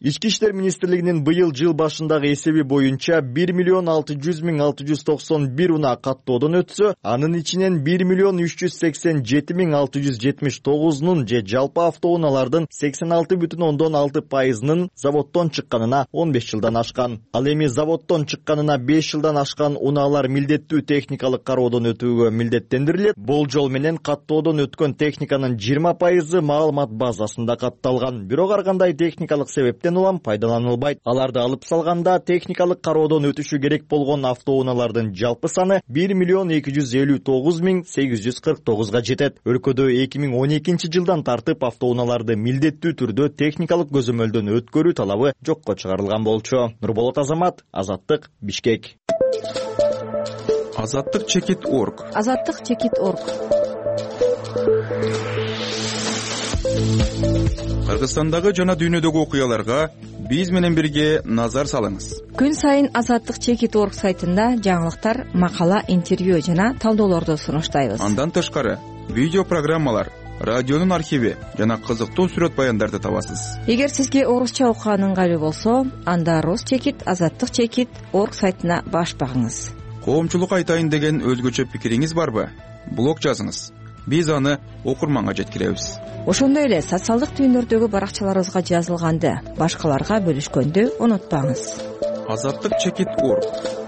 Ички иштер министрлигинин быйыл жыл башындагы эсеби боюнча бир миллион алты жүз миң алты жүз токсон бир унаа каттоодон өтсө, анын ичинен бир миллион үч жүз сексен жети миң алты жүз жетимиш тогузунун же жалпы автоунаалардын сексен алты бүтүн ондон алты пайызынын заводдон чыкканына он беш жылдан ашкан. Ал эми заводдон чыкканына беш жылдан ашкан унаалар милдеттүү техникалык кароодон өтүүгө милдеттендирилет. Болжол менен каттоодон өткөн техниканын жыйырма пайызы маалымат базасында катталган. Бирок ар кандай техникалык себептен улам пайдаланылбайт. Аларды алып салганда техникалык кароодон өтүшү керек болгон автоунаалардын жалпы саны бир миллион эки жүз элүү тогуз миң сегиз жүз кырк тогузга жетет. Өлкөдө эки миң он экинчи жылдан тартып автоунааларды милдеттүү түрдө техникалык көзөмөлдөн өткөрүү талабы жокко чыгарылган болчу. Нурболот Азамат, Азаттык, Бишкек. Азаттык чекит орг. Азаттык чекит орг. Кыргызстандагы жана дүйнөдөгү окуяларга биз менен бирге назар салыңыз. Күн сайын Азаттык чекит орг сайтында жаңылыктар, макала, интервью жана талдоолорду сунуштайбыз. Андан тышкары видео программалар, радионун архиви жана кызыктуу сүрөт баяндарды табасыз. Эгер сизге орусча окуган ыңгайлуу болсо, анда Рус чекит, Азаттык чекит орг сайтына баш багыңыз. Коомчулукка айтайын деген өзгөчө пикириңиз барбы? Блог жазыңыз. Биз аны окурманга жеткиребиз. Ошондой эле социалдык түйүндөрдөгү баракчаларыбызга жазылганды башкаларга бөлүшкөндү унутпаңыз. Азаттык чекит орг.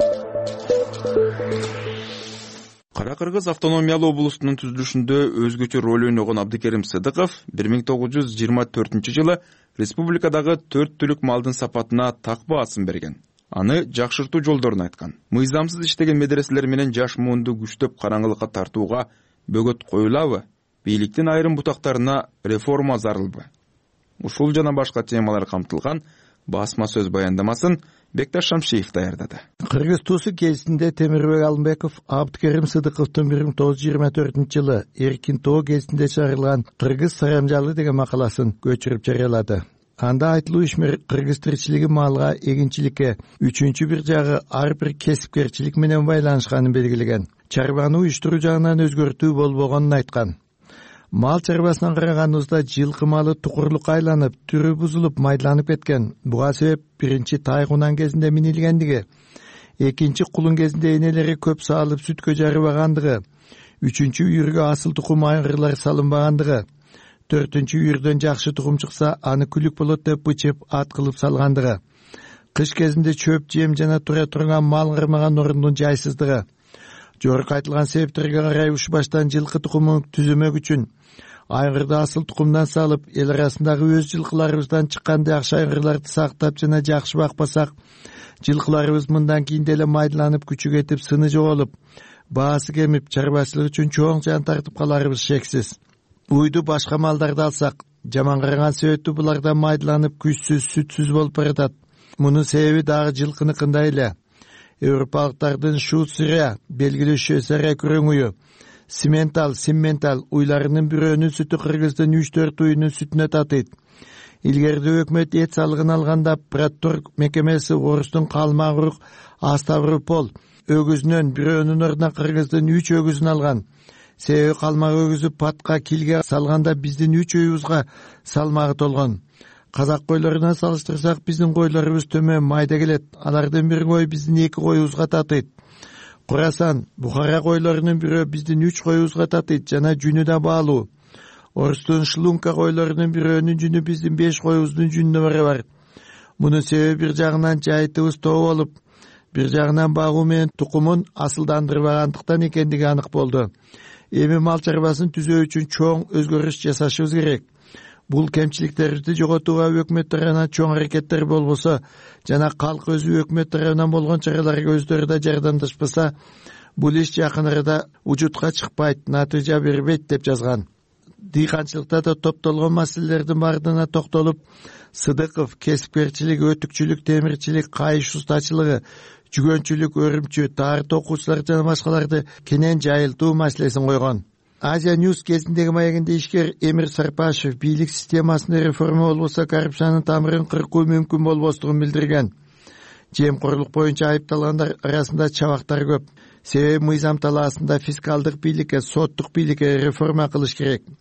Кара Кыргыз автономиялуу облусунун түзүлүшүндө өзгөчө роль ойногон Абдыкерим Сыдыков бир миң тогуз жүз жыйырма төртүнчү жылы республикадагы төрт түлүк малдын сапатына так баасын берген. Аны жакшыртуу жолдорун айткан. Мыйзамсыз иштеген медреселер менен жаш муунду күчтөп караңгылыкка тартууга бөгөт коюлабы? Бийликтин айрым бутактарына реформа зарылбы? Ушул жана башка темалар камтылган басма сөз баяндамасын Бекташ Шамшиев даярдады. Кыргыз туусу гезитинде Темирбек Алымбеков Абдыкерим Сыдыковдун бир миң тогуз жүз жыйырма төртүнчү жылы Эркин тоо гезитинде чыгарылган Кыргыз сарамжалы деген макаласын көчүрүп жарыялады. Анда айтылуу ишмер кыргыз тиричилиги малга, эгинчиликке, үчүнчү бир жагы ар бир кесипкерчилик менен байланышканын белгилеген. Чарбаны уюштуруу жагынан өзгөртүү болбогонун айткан. Мал чарбасынан караганыбызда жылкы малы тукурлукка айланып, түрү бузулуп, майдаланып кеткен. Буга себеп биринчи тайгунан кезинде минилгендиги, экинчи кулун кезинде энелери көп саалып сүткө жарыбагандыгы, үчүнчү үйүргө асыл тукум айгырлар салынбагандыгы, төртүнчү үйүрдөн жакшы тукум чыкса, аны күлүк болот деп бычып ат кылып салгандыгы, кыш кезинде чөп, жем жана тура турган мал кырмаган орундун жайсыздыгы. Жогорку айтылган себептерге карай уш баштан жылкы тукумун түзөмөк үчүн айгырды асыл тукумдан салып, эл арасындагы өз жылкыларыбыздан чыккан жакшы айгырларды сактап жана жакшы бакпасак, жылкыларыбыз мындан кийин деле майдаланып, күчү кетип, сыны жоголуп, баасы кемип, чарбачылык үчүн чоң жан тартып каларыбыз шексиз. Уйду башка малдарды алсак, жаман караган себептүү булардан майдаланып, күчсүз, сүтсүз болуп баратат. Мунун себеби дагы жылкыныкындай эле. Европалыктардын Шут-Сыря, белгилүү Швейцария күрөңүйү, Симентал, Симментал уйларынын бирөөнүн сүтү Кыргыздын үч төрт уйунун сүтүнө татыйт. Илгерде өкмөт эт салыгын алганда Протторг мекемеси Орустун Калмагурук, Аставропол өгүзүнөн бирөөнүн ордуна Кыргыздын үч өгүзүн алган. Себеби калмак өгүзү патка, килге салганда биздин үч уюбузга салмагы толгон. Казак койлорунан салыштырсак, биздин койлорубуз төмөн майда келет. Алардын бир кой биздин эки коюбузга татыйт. Курасан, Бухара койлорунун бирөө биздин үч коюбузга татыйт жана жүнү да баалуу. Орустун Шлунка койлорунун бирөөнүн жүнү биздин беш коюбуздун жүнүнө барабар. Мунун себеби бир жагынан жайытыбыз тоо болуп, бир жагынан багуу менен тукумун асылдандырбагандыктан экендиги анык болду. Эми мал чарбасын түзөө үчүн чоң өзгөрүш жасашыбыз керек. Бул кемчиликтерди жоготууга өкмөт тарабынан чоң аракеттер болбосо жана калк өзү өкмөт тарабынан болгон чараларга өздөрү да жардамдашпаса, бул иш жакын арада учутка чыкпайт, натыйжа бербейт деп жазган. Дыйканчылыкта да топтолгон маселелердин баардыгына токтолуп, Сыдыков кесипкерчилик, өтүкчүлүк, темирчилик, кайыш устачылыгы, жүгөнчүлүк, өрүмчү, тарых окуучулар жана башкаларды кенен жайылтуу маселесин койгон. Азия Ньюс кезиндеги маегинде ишкер Эмир Сарпашев бийлик системасында реформа болбосо коррупциянын тамырын кыркуу мүмкүн болбостугун билдирген. Жемкорлук боюнча айыпталгандар арасында чабактар көп. Себеби мыйзам талаасында фискалдык бийликке, соттук бийликке реформа кылыш керек.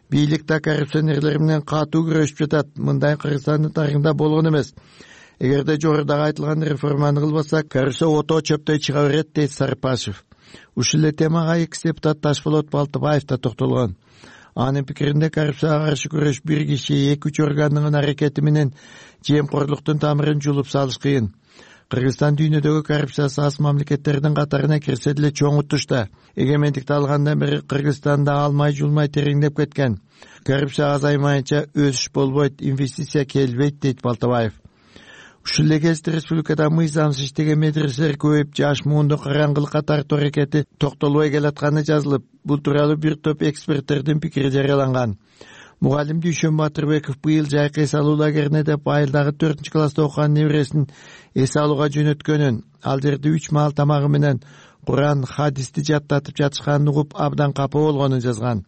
бийликте коррупционерлер менен катуу күрөшүп жатат. Мындай Кыргызстандын тарыхында болгон эмес. Эгерде жогорудагы айтылган реформаны кылбаса, коррупция ото чөптөй чыга берет, дейт Сарыпашев. Ушул эле темага экс депутат Ташболот Балтыбаев да токтолгон. Анын пикиринде коррупцияга каршы күрөш бир киши, эки үч органдын аракети менен жемкорлуктун тамырын жулуп салыш кыйын. Кыргызстан дүйнөдөгү коррупциясы аз мамлекеттердин катарына кирсе деле чоң утушта. Эгемендикти алгандан бери Кыргызстанда алмай жулмай тереңдеп кеткен. Коррупция азаймайынча өсүш болбойт, инвестиция келбейт, дейт Балтыбаев. Ушул эле кезде республикада мыйзамсыз иштеген медреселер көбөйүп, жаш муунду караңгылыкка тартуу аракети токтолбой келатканы жазылып, бул тууралуу бир топ эксперттердин пикири жарыяланган. Мугалим Дүйшөн Батырбеков быйыл жайкы эс алуу лагерине деп айылдагы төртүнчү класста окуган небересин эс алууга жөнөткөнүн, ал жерде үч маал тамагы менен Куран, хадисти жаттатып жатышканын угуп абдан капа болгонун жазган.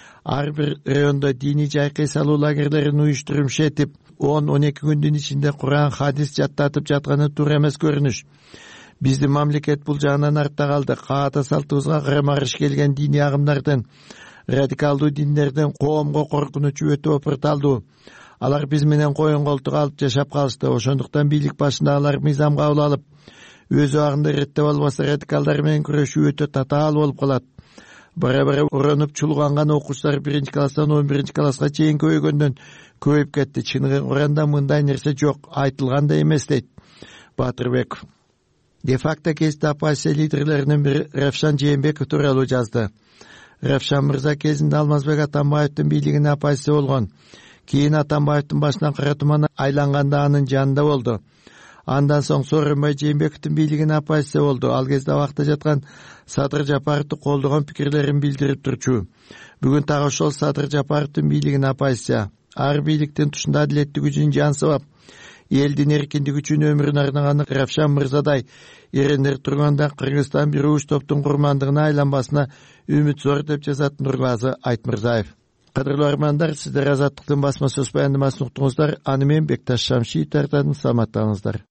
Ар бир райондо диний жайкы эс алуу лагерлерин уюштуруп иштетип, он он эки күндүн ичинде Куран, хадис жаттатып жатканы туура эмес көрүнүш. Биздин мамлекет бул жагынан артта калды. Каата салтыбызга карама-каршы келген диний агымдардын, радикалдуу диндерден коомго коркунучу өтө опурталдуу. Алар биз менен коюн колтук алып жашап калышты. Ошондуктан бийлик башындагылар мыйзам кабыл алып, өз убагында иреттеп албаса радикалдар менен күрөшүү өтө татаал болуп калат. Бара-бара уранып чулганган окуучулар биринчи класстан он биринчи класска чейин көбөйгөндөн көбөйүп кетти. Чыныгы Куранда мындай нерсе жок, айтылган да эмес, дейт Батырбеков. Де-факто кезде оппозиция лидерлеринин бири Равшан Жээнбеков тууралуу жазды. Равшан мырза кезинде Алмазбек Атамбаевдин бийлигине оппозиция болгон. Кийин Атамбаевдин башынан кара туман айланганда анын жанында болду. Андан соң Сооронбай Жээнбековдун бийлигине оппозиция болду. Ал кезде абакта жаткан Садыр Жапаровду колдогон пикирлерин билдирип турчу. Бүгүн так ошол Садыр Жапаровдун бийлигине оппозиция. Ар бийликтин тушунда адилеттик үчүн жан сабап, элдин эркиндиги үчүн өмүрүн арнаган Равшан мырзадай эрендер турганда Кыргызстан бир уч топтун курмандыгына айланбасына үмүт зор, деп жазат Нургазы Айтмырзаев. Кадырлуу армандар, сиздер Азаттыктын басма сөз баяндамасын уктуңуздар. Аны мен Бекташ Шамшиев тартатын, саламаттаңыздар.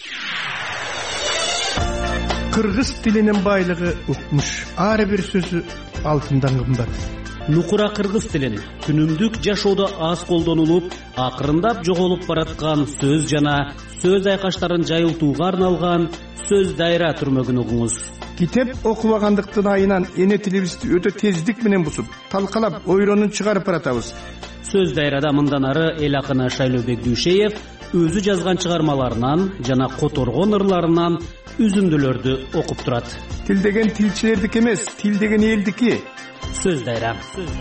Кыргыз тилинин байлыгы укмуш. Ар бир сөзү алтындан кымбат. Нукура кыргыз тилин күнүмдүк жашоодо аз колдонулуп, акырындап жоголуп бараткан сөз жана сөз айкаштарын жайылтууга арналган сөз дайра түрмөгүн угуңуз. Китеп окубагандыктын айынан эне тилибизди өтө тездик менен бусуп, талкалап, ойронун чыгарып баратабыз. Сөз дайрада мындан ары эл акыны Шайлообек Дүйшеев өзү жазган чыгармаларынан жана которгон ырларынан үзүндүлөрдү окуп турат. Тил деген тилчилердики эмес, тил деген элдики. Сөз дайра.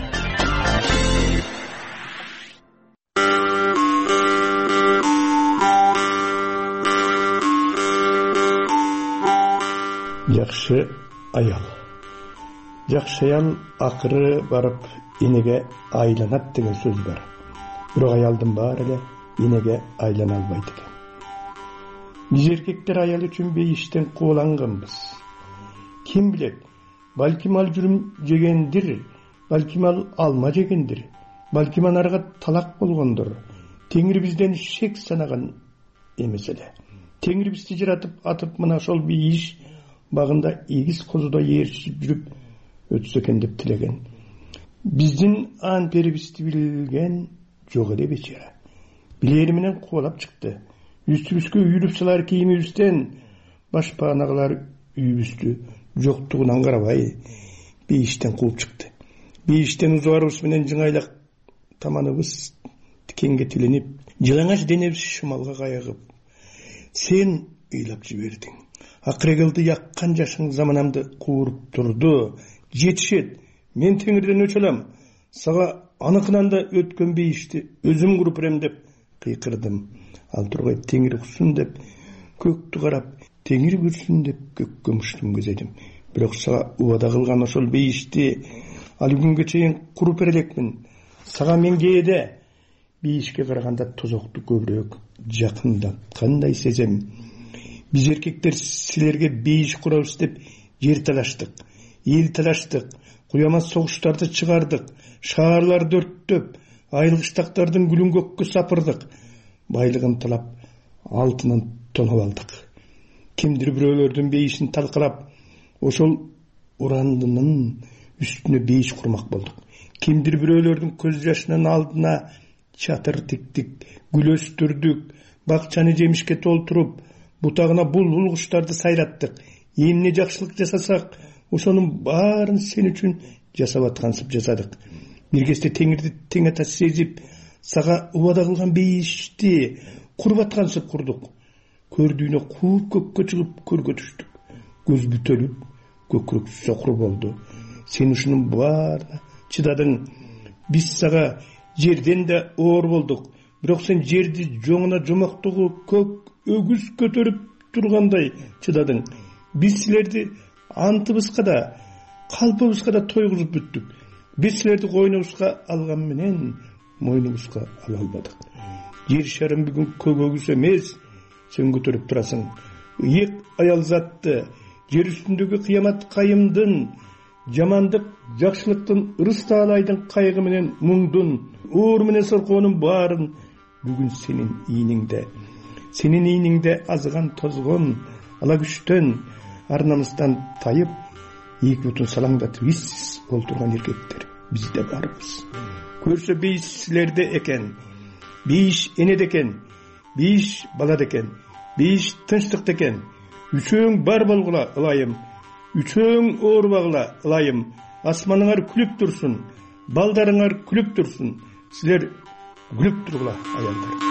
Жакшы аял. Жакшы аял акыры барып энеге айланат деген сөз бар. Бирок аялдын баары эле энеге айлана албайт экен. Биз эркектер аял үчүн бейиштен кууланганбыз. Ким билет, балким ал жүрүм жегендир, балким ал алма жегендир, балким анарга талак болгондур. Теңир бизден шек санаган эмес эле. Теңир бизди жаратып атып мына ошол бейиш багында ийгиз козудо ээрчип жүрүп өтсө экен деп тилеген. Биздин ан перибизди билген жок эле бечара. Билери менен кубалап чыкты. Үстүбүзгө үйүлүп салар кийимибизден башпаанагылар үйүбүздү жоктугунан карабай бейиштен кууп чыкты. Бейиштен узубарыбыз менен жыңайлак таманыбыз тикенге тиленип, жылаңач денебиз шымалга кайыгып, сен ыйлап жибердиң. Акырегылды яккан жашың заманамды кууруп турду. Жетишет, мен Теңирден өч алам. Сага аныкынан да өткөн бейишти өзүм куруп берем деп кыйкырдым. Ал тургай Теңир уксун деп көктү карап, Теңир көрсүн деп көккө муштум көзөйдүм. Бирок сага убада кылган ошол бейишти ал күнгө чейин куруп бере элекмин. Сага мен кээде бейишке караганда тозокту көбүрөөк жакындаткандай сезем. Биз эркектер силерге бейиш курабыз деп жер талаштык, эл талаштык, куяма согуштарды чыгардык, шаарларды өрттөп, айылгыштактардын гүлүн көккө сапырдык, байлыгын талап, алтынын тоноп алдык. Кимдир бирөөлөрдүн бейишин талкалап, ошол урандынын үстүнө бейиш курмак болдук. кимдир бирөөлөрдүн көз жашынын алдына чатыр тиктик, гүл өстүрдүк, бакчаны жемишке толтуруп, бутагына булбул куштарды сайраттык. Эмне жакшылык жасасак, ошонун баарын сен үчүн жасап аткансып жасадык. Бир кезде теңирди тең ата сезип, сага убада кылган бейишти куруп аткансып курдук. Көрдүүнө кууп көккө чыгып көргө түштүк. Көз бүтөлүп, көкүрөк сокур болду. Сен ушунун баарына чыдадың. Биз сага жерден да оор болдук. Бирок сен жерди жоңуна жомоктогу көк өгүз көтөрүп тургандай чыдадың. Биз силерди антыбызга да, калпыбызга да тойгузуп бүттүк. Биз силерди койнубузга алган менен мойнубузга ала албадык. Жер шарым бүгүн көк өгүз эмес, сен көтөрүп турасың. Ыйык аял затты, жер үстүндөгү кыямат кайымдын, жамандык жакшылыктын, ырыс таалайдын кайгы менен муңдун, оор менен соркоонун баарын бүгүн сенин ийниңде. Сенин ийниңде азган тозгон, ала күчтөн, ар намыстан тайып, эки бутун салаңдатып иссиз олтурган эркектер бизде барбыз. Көрсө бейиш силерде экен, бейиш энеде экен, бейиш балада экен, бейиш тынчтыкта экен. Үчөөң бар болгула ылайым, үчөөң оорубагыла ылайым. Асманыңар күлүп турсун, балдарыңар күлүп турсун. Силер күлүп тургула аялдар.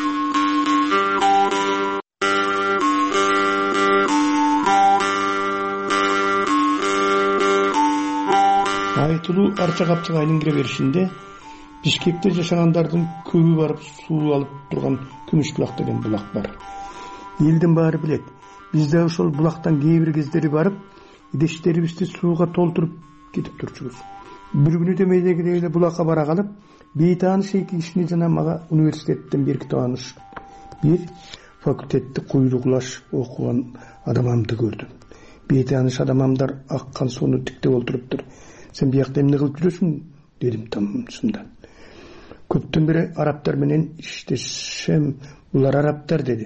Айтылуу арча капчыга айлангире беришинде Бишкекте жашагандардын көбү барып суу алып турган Күмүш булак деген булак бар. Элдин баары билет. Бизде ошол булактан кээ бир кездери барып, идештерибизди сууга толтуруп кетип турчубуз. Бир күнү демейдегидей эле булакка бара калып, бейтааныш эки кишини жана мага университеттен бир тааныш, бир факультетти куйругулаш окуган адамамды көрдүм. Бейтааныш адамамдар аккан сууну тиктеп олтуруптур. Сен биякта эмне кылып жүрөсүң? Дедим тамсымдан. Көптөн бери арабтар менен иштешем. Булар арабтар деди.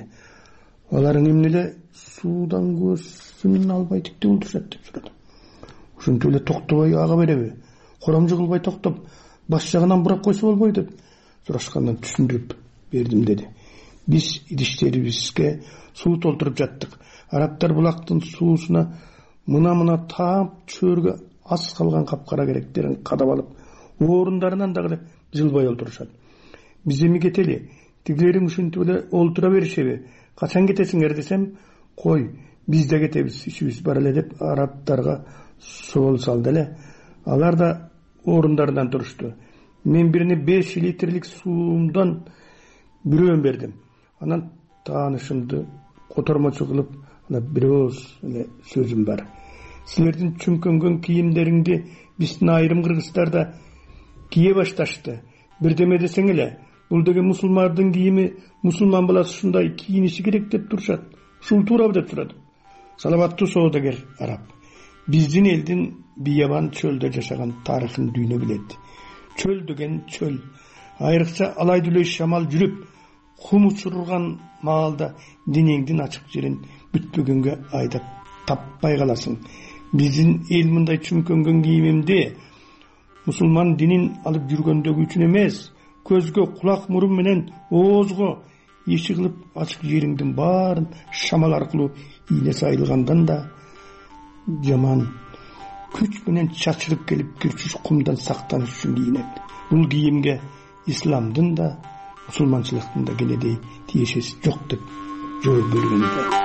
Аларың эмнеле суудан көзүн албай тиктеп олтурушат деп сурадым. Ошентип эле токтобой ага береби? Коромжу кылбай токтоп, баш жагынан бурап койсо болбойт деп сурашкандан түшүндүрүп бердим деди. Биз идиштерибизге суу толтуруп жаттык. Арабтар булактын суусуна мына-мына таап чөөргө аз калган капкара керектерин кадап алып, орундарынан дагы жылбай олтурушат. Биз эми кетели, тигилерин ушинтип эле олтура беришеби? Качан кетесиңер десем, кой, биз да кетебиз, ишибиз бар эле деп арабтарга соол салды эле. Алар да орундарынан турушту. Мен бирине беш литрлик суумдан бирөөн бердим. Анан таанышымды котормочу кылып, ана бир ооз эле сөзүм бар. Силердин чүмкөнгөн кийимдериңди биздин айрым кыргыздарда кие башташты. Бирдеме десең эле, бул деген мусулмандын кийими, мусулман баласы ушундай кийиниши керек деп турушат. Ушул туурабы деп сурадым. Саламаттуу соодагер араб. Биздин элдин биябан чөлдө жашаган тарыхын дүйнө билет. Чөл деген чөл. Айрыкча алай дүлөй шамал жүрүп, кум учурган маалда денеңдин ачык жерин бүтпөгөнгө айдап таппай каласың. Биздин эл мындай чүмкөнгөн кийимимди мусулман динин алып жүргөндөгү үчүн эмес, көзгө, кулак, мурун менен оозго иши кылып ачык жериңдин баарын шамал аркылуу ийне сайылгандан да жаман күч менен чачырып келип кирчүш кумдан сактаныш үчүн кийинет. Бул кийимге исламдын да, мусулманчылыктын да кенедей тиешеси жок деп жооп бергенде.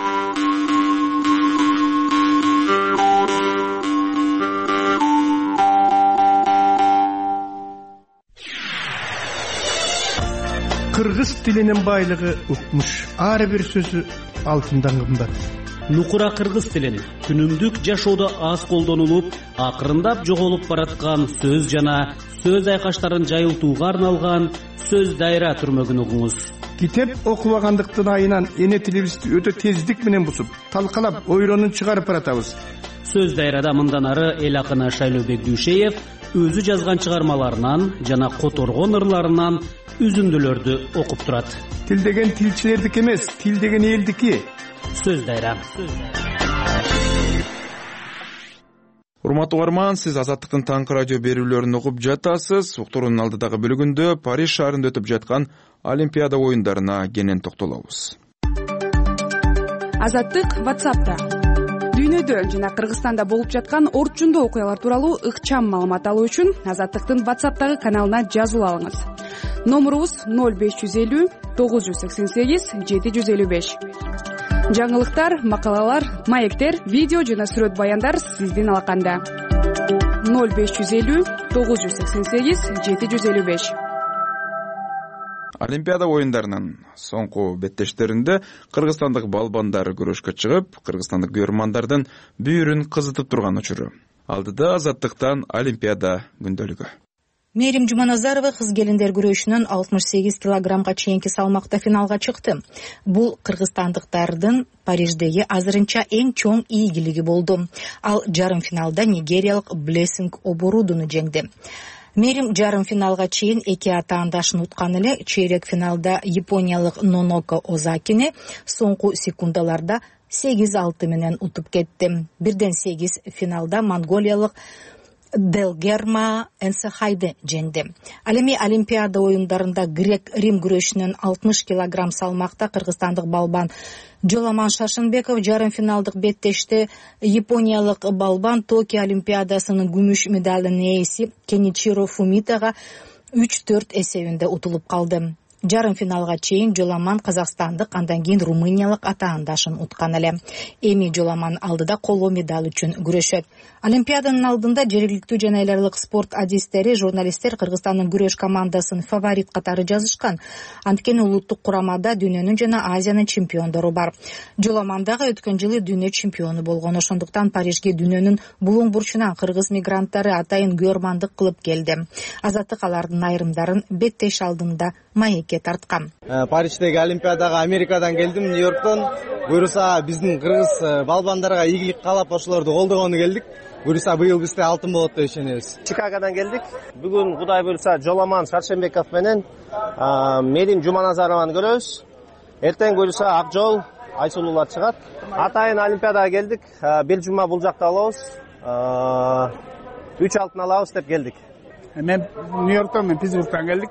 Кыргыз тилинин байлыгы укмуш. Ар бир сөзү алтындан кымбат. Нукура кыргыз тилин күнүмдүк жашоодо аз колдонулуп, акырындап жоголуп бараткан сөз жана сөз айкаштарын жайылтууга арналган сөз дайра түрмөгүн угуңуз. Китеп окубагандыктын айынан эне тилибизди өтө тездик менен бусуп, талкалап, ойронун чыгарып баратабыз. Сөз дайрада мындан ары эл акыны Шайлообек Дүйшеев өзү жазган чыгармаларынан жана которгон ырларынан үзүндүлөрдү окуп турат. Тил деген тилчилердики эмес, тил деген элдики. Сөз дайра. урматтуу угарман, сиз Азаттыктын таңкы радио берүүлөрүн угуп жатасыз. Уктуруунун алдыдагы бөлүгүндө Париж шаарында өтүп жаткан Олимпиада оюндарына кенен токтолобуз. Азаттык WhatsApp'та дүйнөдө жана Кыргызстанда болуп жаткан орчундуу окуялар тууралуу ыкчам маалымат алуу үчүн Азаттыктын WhatsApp'тагы каналына жазылып алыңыз. Номурубуз ноль беш жүз элүү тогуз жүз сексен сегиз жети жүз элүү беш. Жаңылыктар, макалалар, маектер, видео жана сүрөт баяндар сиздин алаканда. ноль беш жүз элүү тогуз жүз сексен сегиз жети жүз элүү беш. Олимпиада оюндарынын соңку беттештеринде кыргызстандык балбандар күрөшкө чыгып, кыргызстандык күйөрмандардын бүйүрүн кызытып турган учуру. Алдыда Азаттыктан Олимпиада күндөлүгү. Мерим Жуманазарова кыз келиндер күрөшүнөн алтымыш сегиз килограммга чейинки салмакта финалга чыкты. Бул кыргызстандыктардын Париждеги азырынча эң чоң ийгилиги болду. Ал жарым финалда нигериялык Блессинг Оборудуну жеңди. Мерим жарым финалга чейин эки атаандашын уткан эле, чейрек финалда япониялык Ноноко Озакини соңку секундаларда сегиз алты менен утуп кетти. Бирден сегиз финалда монголиялык Делгерма Энсехайды жеңди. Ал эми Олимпиада оюндарында грек-рим күрөшүнөн алтымыш килограмм салмакта кыргызстандык балбан Жоламан Шашынбеков жарым финалдык беттеште япониялык балбан Токио Олимпиадасынын күмүш медалынын ээси Кеничиро Фумитага үч төрт эсебинде утулуп калды. Жарым финалга чейин Жоламан казакстандык, андан кийин румыниялык атаандашын уткан эле. Эми Жоламан алдыда коло медаль үчүн күрөшөт. Олимпиаданын алдында жергиликтүү жана эл аралык спорт адистери, журналисттер Кыргызстандын күрөш командасын фаворит катары жазышкан. Анткени улуттук курамада дүйнөнүн жана Азиянын чемпиондору бар. Жоламан дагы өткөн жылы дүйнө чемпиону болгон. Ошондуктан Парижге дүйнөнүн булуң бурчунан кыргыз мигранттары атайын күйөрмандык кылып келди. Азаттык алардын айрымдарын беттеш алдында маекке тарткан. Париждеги Олимпиадага Америкадан келдим, Нью-Йорктон. Буюрса биздин кыргыз балбандарга ийгилик каалап ошолорду колдогону келдик. Буюрса быйыл бизде алтын болот деп ишенебиз. Чикагодан келдик. Бүгүн Кудай буюрса Жоламан Шаршенбеков менен Мерим Жуманазарованы көрөбүз. Эртең буюрса Акжол Айсулуулар чыгат. Атайын Олимпиадага келдик. Бел жума бул жакта болобуз. үч алтын алабыз деп келдик. Мен Нью-Йорктон, мен Питтсбургтан келдик.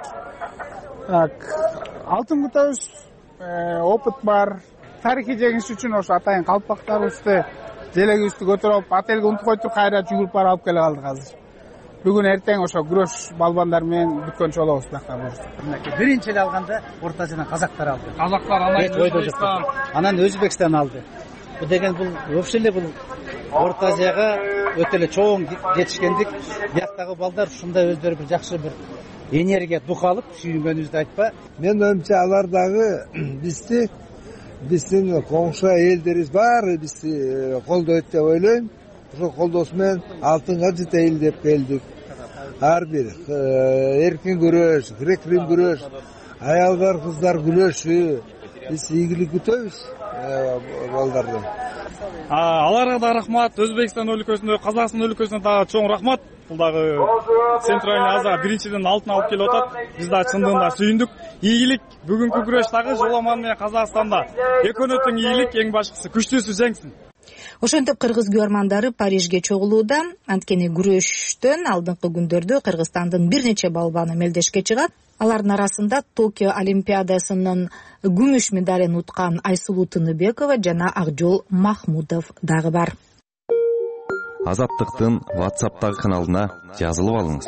Алтын күтөбүз, опыт бар. Тарихи жеңиш үчүн ошо атайын калпактарыбызды, желегибизди көтөрүп, отелге унутуп койтук, кайра жүгүрүп барып алып келе калдык азыр. Бүгүн эртең ошо күрөш балбандар менен бүткөнчү болобуз бакта буюрса. Биринчи эле алганда орто азиядан казактар алды. Казактар анан Өзбекстан, анан Өзбекстан алды. Бул деген бул вообще эле бул Орто Азияга өтө эле чоң жетишкендик. Бияктагы балдар ушундай өздөрү бир жакшы бир энергия дух алып, сүйүнгөнүбүздү айтпа. Мен оюмча алар дагы бизди биздин коңшу элдерибиз баары бизди колдойт деп ойлойм. Ошол колдоосу менен алтынга жетейин деп келдик. Ар бир эркин күрөш, грек-рим күрөш, аялдар, кыздар күрөшү биз ийгилик күтөбүз балдардан. Аларга да рахмат. Өзбекстан өлкөсүнө, Казакстан өлкөсүнө дагы чоң рахмат. Бул дагы Центральный Азия биринчиден алтын алып келип атат. Биз да чындыгында сүйүндүк. Ийгилик бүгүнкү күрөш дагы Жоламан менен Казакстанда экөөнө тең ийгилик, эң башкысы күчтүүсү жеңсин. Ошентип кыргыз күйөрмандары Парижге чогулууда. Анткени күрөштөн алдыңкы күндөрдө Кыргызстандын бир нече балбаны мелдешке чыгат. Алардын арасында Токио Олимпиадасынын күмүш медалын уткан Айсулуу Тыныбекова жана Акжол Махмудов дагы бар. Азаттыктын WhatsApp'тагы каналына жазылып алыңыз.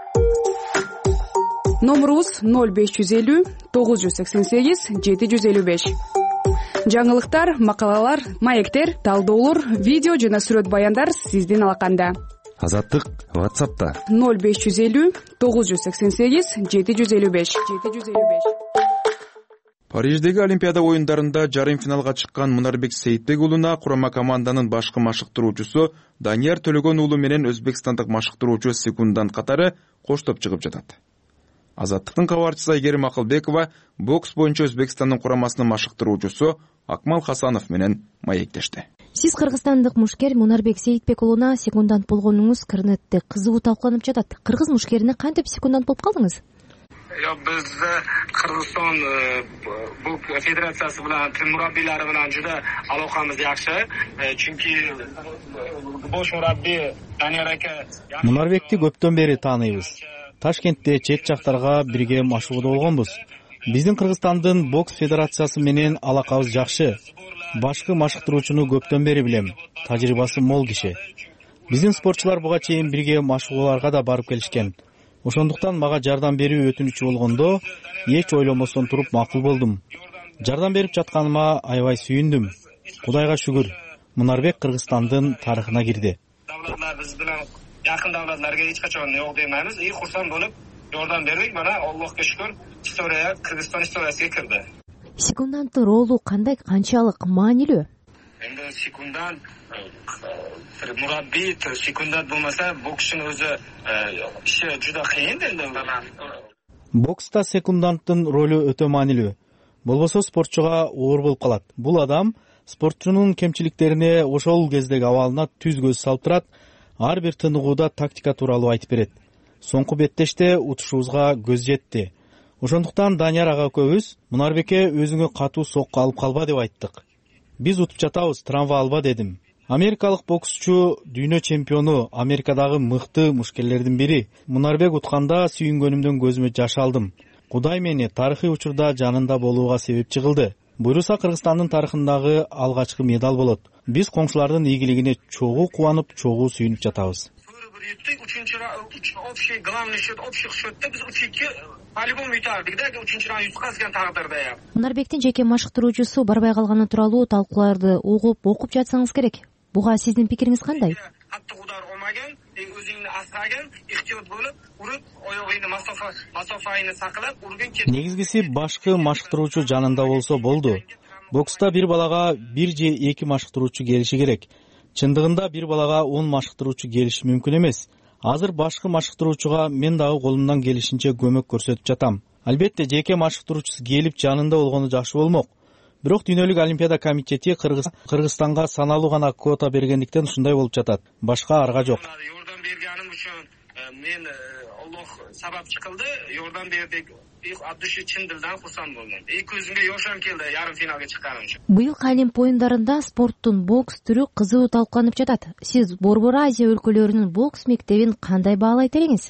Номурубуз ноль беш жүз элүү тогуз жүз сексен сегиз жети жүз элүү беш. Жаңылыктар, макалалар, маектер, талдоолор, видео жана сүрөт баяндар сиздин алаканда. Азаттык WhatsApp'та ноль беш жүз элүү тогуз жүз сексен сегиз жети жүз элүү беш. Париждеги Олимпиада оюндарында жарым финалга чыккан Мунарбек Сейитбек уулуна курама команданын башкы машыктыруучусу Данияр Төлөгөн уулу менен өзбекстандык машыктыруучу секундант катары коштоп чыгып жатат. Азаттыктын кабарчысы Айгерим Акылбекова бокс боюнча Өзбекстандын курамасынын машыктыруучусу Акмал Хасанов менен маектешти. Сиз кыргызстандык мушкер Мунарбек Сейитбек уулуна секундант болгонуңуз интернетте кызуу талкууланып жатат. Кыргыз мушкерине кантип секундант болуп калдыңыз? yo'q, bizda Qirg'iziston bu federatsiyasi bilan murabbiylari bilan juda aloqamiz yaxshi, chunki bosh murabbiy Daniyar aka Munarbекти көптөн бери тааныйбыз. Ташкентте чет жактарга бирге машыгууда болгонбуз. Биздин Кыргызстандын бокс федерациясы менен алакабыз жакшы. Башкы машыктыруучуну көптөн бери билем. Тажрыйбасы мол киши. Биздин спортчулар буга чейин бирге машыгууларга да барып келишкен. Ошондуктан мага жардам берүү өтүнүчү болгондо эч ойломостон туруп макул болдум. Жардам берип жатканыма аябай сүйүндүм. Кудайга шүгүр, Мунарбек Кыргызстандын тарыхына кирди. Davlatlar biz bilan yaqin davlatlarga hech qachon yo'q demaymiz. Ey xursand bo'lib yordam berdik. Mana Allohga shukr, istoriya Qirg'iziston istoriyasiga kirdi. Секунданттын ролу кандай, канчалык маанилүү? Endi sekundant murabbiy, sekundant bo'lmasa bokschining o'zi ishi juda qiyin endi. Бокста секунданттын ролу өтө маанилүү. Болбосо спортчуга оор болуп калат. Бул адам спортчунун кемчиликтерине ошол кездеги абалына түз көз салып турат, ар бир тыныгууда тактика тууралуу айтып берет. Соңку беттеште утушубузга көз жетти. Ошондуктан Данияр ага экөөбүз Мунарбекке өзүңө катуу сокку алып калба деп айттык. Биз утуп жатабыз, травма алба дедим. Америкалык боксчу, дүйнө чемпиону, Америкадагы мыкты мушкерлердин бири. Мунарбек утканда сүйүнгөнүмдөн көзүмө жаш алдым. Кудай мени тарыхый учурда жанында болууга себепчи кылды. Буйруса Кыргызстандын тарыхындагы алгачкы медаль болот. Биз коңшулардын ийгилигине чогуу кубанып, чогуу сүйүнүп жатабыз. Uchinchi общий главный счет, общий счетda biz uch ikki по-любому yutardikda, uchinchi raund yutqazgan taqdirda ham. Мунарбектин жеке машыктыруучусу барбай калганы тууралуу талкууларды угуп, окуп жатсаңыз керек. Буга сиздин пикириңиз кандай? Катты удар олмаган, өзүңдү асраган, ихтiyot болуп, уруп, оёгуңду масофа, масофаны сакылап, урган кет. Негизгиси башкы машыктыруучу жанында болсо болду. Бокста бир балага бир же эки машыктыруучу келиши керек. Чындыгында бир балага он машыктыруучу келиши мүмкүн эмес. Азыр башкы машыктыруучуга мен дагы колумдан келишинче көмөк көрсөтүп жатам. Албетте жеке машыктыруучусу келип жанында болгону жакшы болмок. Бирок Дүйнөлүк Олимпиада комитети Кыргызстанга саналуу гана квота бергендиктен ушундай болуп жатат. Башка арга жок. Yordam berganim uchun men Alloh sababchi qildi, yordam berdik. Addushi chin dildan xursand bo'ldim. Ey ko'zimga yosh ham keldi yarim finalga chiqqanim uchun. Быйыл Олимп оюндарында спорттун бокс түрү кызуу талкууланып жатат. Сиз Борбор Азия өлкөлөрүнүн бокс мектебин кандай баалайт элеңиз?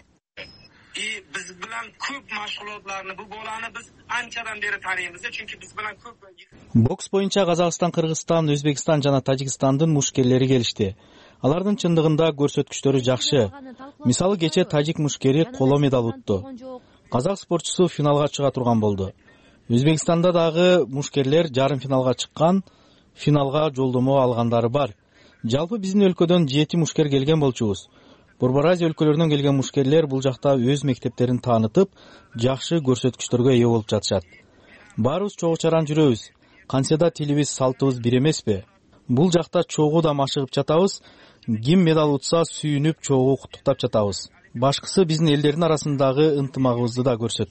И biz bilan ko'p mashg'ulotlarni bu bolani biz anchadan beri taniymiz, chunki biz bilan ko'p бокс боюнча Казакстан, Кыргызстан, Өзбекстан жана Тажикстандын мушкерлери келишти. Алардын чындыгында көрсөткүчтөрү жакшы. Мисалы кече тажик мушкери коло медаль утту. Казак спортчусу финалга чыга турган болду. Өзбекстанда дагы мушкерлер жарым финалга чыккан, финалга жолдомо алгандары бар. Жалпы биздин өлкөдөн жети мушкер келген болчубуз. Борбор Азия өлкөлөрүнөн келген мушкерлер бул жакта өз мектептерин таанытып, жакшы көрсөткүчтөргө ээ болуп жатышат. Баарыбыз чогуу чаран жүрөбүз. Кантсе да тилибиз, салтыбыз бир эмеспи? Бул жакта чогуу да машыгып жатабыз. Ким медаль утса сүйүнүп чогуу куттуктап жатабыз. Башкысы биздин элдердин арасындагы ынтымагыбызды да көрсөт.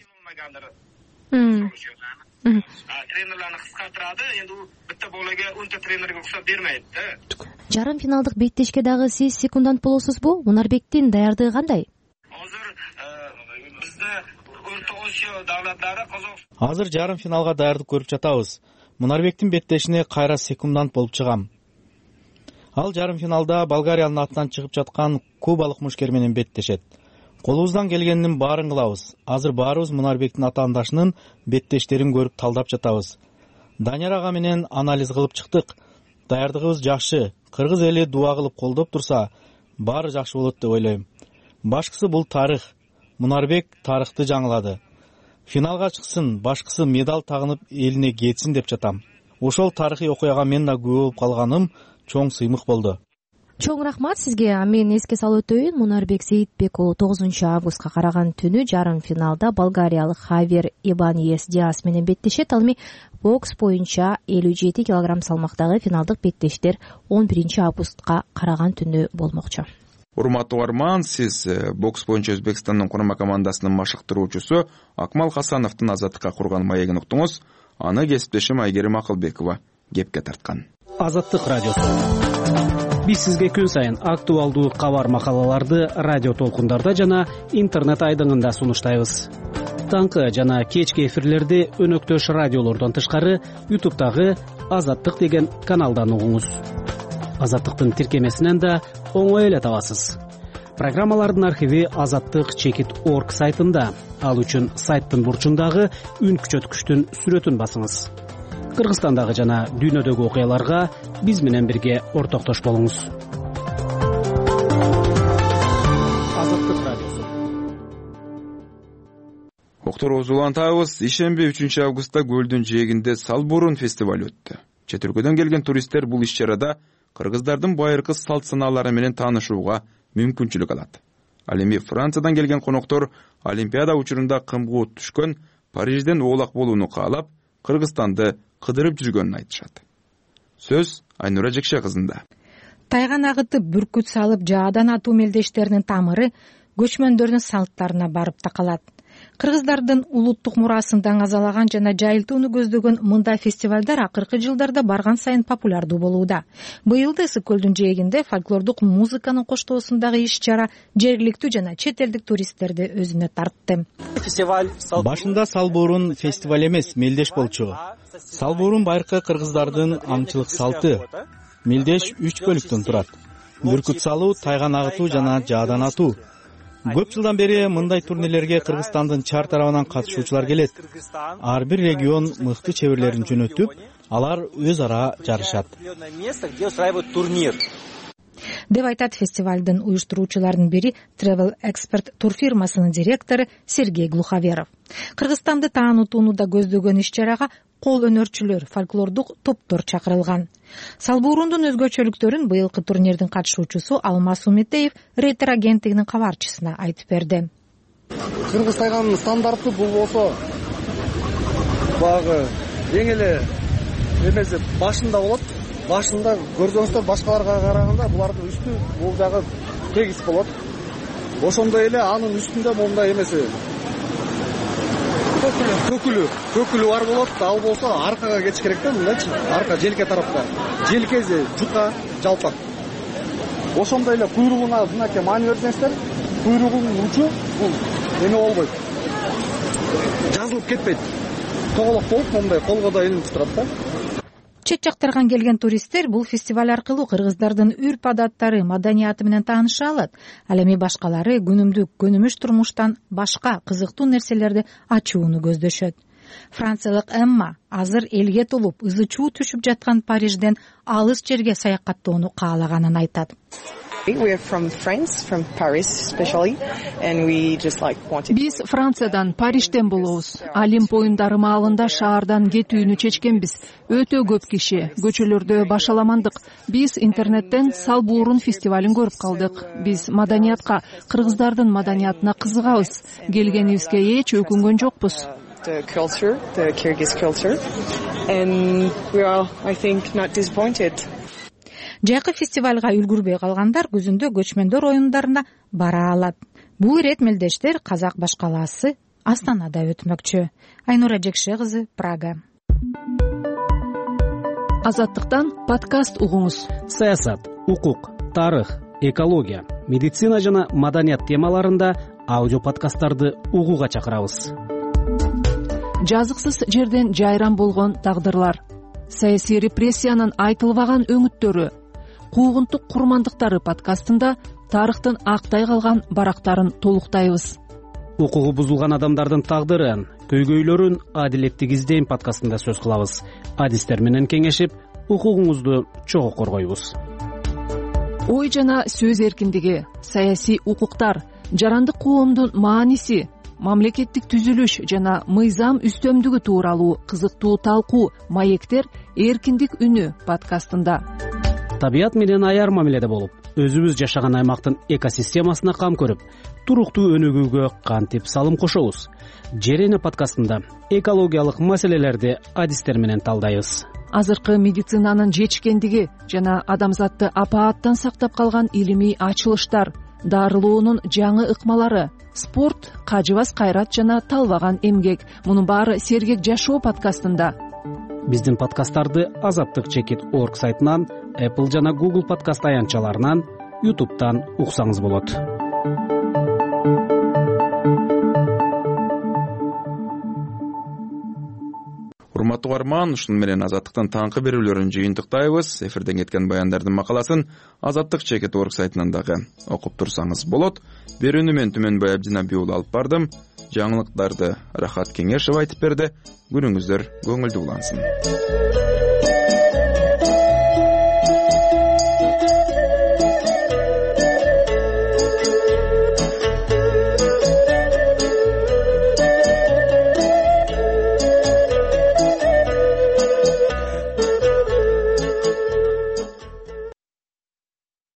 Тренерлерни кыскартырады, энди у битта болага унта тренерге уруксат бермейт да. Жарым финалдык беттешке дагы сиз секундант болосузбу? Мунарбектин даярдыгы кандай? Азыр бизде Орто Осиё давлатлары Казакстан. Азыр жарым финалга даярдык көрүп жатабыз. Мунарбектин беттешине кайра секундант болуп чыгам. Ал жарым финалда Болгариянын атынан чыгып жаткан кубалык мушкер менен беттешет. Колубуздан келгенин баарын кылабыз. Азыр баарыбыз Мунарбектин атаандашынын беттештерин көрүп талдап жатабыз. Данияр ага менен анализ кылып чыктык. Даярдыгыбыз жакшы. Кыргыз эли дуа кылып колдоп турса, баары жакшы болот деп ойлойм. Башкысы бул тарых. Мунарбек тарыхты жаңылады. Финалга чыксын, башкысы медаль тагынып элине кетсин деп жатам. Ошол тарыхый окуяга мен да күбө болуп калганым чоң сыймык болду. Чоң рахмат сизге. Мен эске салып өтөйүн, Мунарбек Сейитбек уулу тогузунчу августка караган түнү жарым финалда болгариялык Хавьер Ибаньес Диас менен беттешет. Ал эми бокс боюнча элүү жети килограмм салмактагы финалдык беттештер он биринчи августка караган түнү болмокчу. Урматтуу угарман, сиз бокс боюнча Өзбекстандын курма командасынын машыктыруучусу Акмал Хасановдун Азаттыкка курган маегин уктуңуз. Аны кесиптешим Айгерим Акылбекова кепке тарткан. Азаттык радиосу. Биз сизге күн сайын актуалдуу кабар макалаларды радио толкундарда жана интернет айдыңында сунуштайбыз. таңкы жана кечки эфирлерди өнөктөш радиолордон тышкары ютубтагы Азаттык деген каналдан угуңуз. Азаттыктын тиркемесинен да оңой эле табасыз. Программалардын архиви азаттык чекит орг сайтында. Ал үчүн сайттын бурчундагы үн күчөткүчтүн сүрөтүн басыңыз. Кыргызстандагы жана дүйнөдөгү окуяларга биз менен бирге ортоктош болуңуз. Азаттык радиосу. Окторубузду улантабыз. Ишемби үчүнчү августта көлдүн жээгинде Салбурун фестиваль өттү. Чет өлкөдөн келген туристтер бул иш-чарада кыргыздардын байыркы салт санаалары менен таанышууга мүмкүнчүлүк алат. Ал эми Франциядан келген коноктор Олимпиада учурунда кымгуут түшкөн Парижден оолак болууну каалап, Кыргызстанды кыдырып жүргөнүн айтышат. Сөз Айнура Жекше кызында. Тайган агытып бүркүт салып жаадан атуу мелдештеринин тамыры көчмөндөрдүн салттарына барып такалат. Кыргыздардын улуттук мурасын даңазалаган жана жайылтууну көздөгөн мындай фестивалдар акыркы жылдарда барган сайын популярдуу болууда. Быйыл да Ысык көлдүн жээгинде фольклордук музыканын коштоосундагы иш-чара жергиликтүү жана чет элдик туристтерди өзүнө тартты. Башында Салбурун фестиваль эмес, мелдеш болчу. Салбурун байыркы кыргыздардын аңчылык салты. Мелдеш үч бөлүктөн турат. Бүркүт салуу, тайган агытуу жана жаадан атуу. Көп жылдан бери мындай турнирлерге Кыргызстандын чар тарабынан катышуучулар келет. Ар бир регион мыкты чеберлерин жөнөтүп, алар өз ара жарышат. Деп айтат фестивалдын уюштуруучуларынын бири Travel Expert тур фирмасынын директору Сергей Глуховеров. Кыргызстанды таанытууну да көздөгөн иш-чарага кол өнөрчүлөр, фольклордук топтор чакырылган. Салбурундун өзгөчөлүктөрүн быйылкы турнирдин катышуучусу Алмаз Умитеев Рейтер агенттигинин кабарчысына айтып берди. Кыргыз тайганынын стандарты бул болсо багы эң эле эмеси башында болот. Башында көрсөңүздөр башкаларга караганда булардын үстү бул жагы тегиз болот. Ошондой эле анын үстүндө мондай эмеси көкүлү, көкүлү, көкүлү бар болот. Ал болсо аркага кетиш керек да, мындайчы. Арка желке тарапта. Желкеси жука, жалпак. Ошондой эле куйругуна мынакей маани берсеңиздер, куйругунун учу бул эме болбойт. Жазылып кетпейт. Тоголок болуп мондай колго да илинип турат да. Чет жактардан келген туристтер бул фестиваль аркылуу кыргыздардын үрп-адаттары, маданияты менен тааныша алат. Ал эми башкалары күнүмдүк, көнүмүш турмуштан башка кызыктуу нерселерди ачууну көздөшөт. Франциялык Эмма азыр элге толуп, ызы чуу түшүп жаткан Парижден алыс жерге саякаттоону каалаганын айтат. Биз Франциядан, Парижден болобуз. Олимп оюндары маалында шаардан кетүүнү чечкенбиз. Өтө көп киши, көчөлөрдө башаламандык. Биз интернеттен Салбурун фестивалин көрүп калдык. Биз маданиятка, кыргыздардын маданиятына кызыгабыз. Келгенибизге эч өкүнгөн жокпуз. The culture, the Kyrgyz culture, and we are, I think, not disappointed. Жайкы фестивалга үлгүрбөй калгандар күзүндө көчмөндөр оюндарына бара алат. Бул ирет мелдештер Казак башкаласы Астанада өтмөкчү. Айнура Жекше кызы, Прага. Азаттыктан подкаст угуңуз. Саясат, укук, тарых, экология, медицина жана маданият темаларында аудио подкасттарды угууга чакырабыз. Жазыксыз жерден жайран болгон тагдырлар, саясий репрессиянын айтылбаган өңүттөрү, куугунтук курмандыктары подкастында тарыхтын актай калган барактарын толуктайбыз. Укугу бузулган адамдардын тагдырын, көйгөйлөрүн адилеттик издейм подкастында сөз кылабыз. Адистер менен кеңешип, укугуңузду чогуу коргойбуз. Ой жана сөз эркиндиги, саясий укуктар, жарандык коомдун мааниси, мамлекеттик түзүлүш жана мыйзам үстөмдүгү тууралуу кызыктуу талкуу, маектер эркиндик үнү подкастында. Табият менен аяр мамиледе болуп, өзүбүз жашаган аймактын экосистемасына кам көрүп, туруктуу өнүгүүгө кантип салым кошобуз. Жер эне подкастында экологиялык маселелерди адистер менен талдайбыз. Азыркы медицинанын жетишкендиги жана адамзатты апааттан сактап калган илимий ачылыштар, дарылоонун жаңы ыкмалары, спорт, кажыбас кайрат жана талбаган эмгек. Мунун баары сергек жашоо подкастында. Биздин подкасттарды азаттык чекит орг сайтынан, Apple жана Google подкаст аянтчаларынан, YouTube'дан уксаңыз болот. урматтуу угарман, ушуну менен Азаттыктын таңкы берүүлөрүн жыйынтыктайбыз. Эфирден кеткен баяндардын макаласын Азаттык чекит орг сайтынан дагы окуп турсаңыз болот. Берүүнү мен Түмөнбай Абдинабий уулу алып бардым. Жаңылыктарды Рахат Кеңешев айтып берди. Күнүңүздөр көңүлдүү улансын.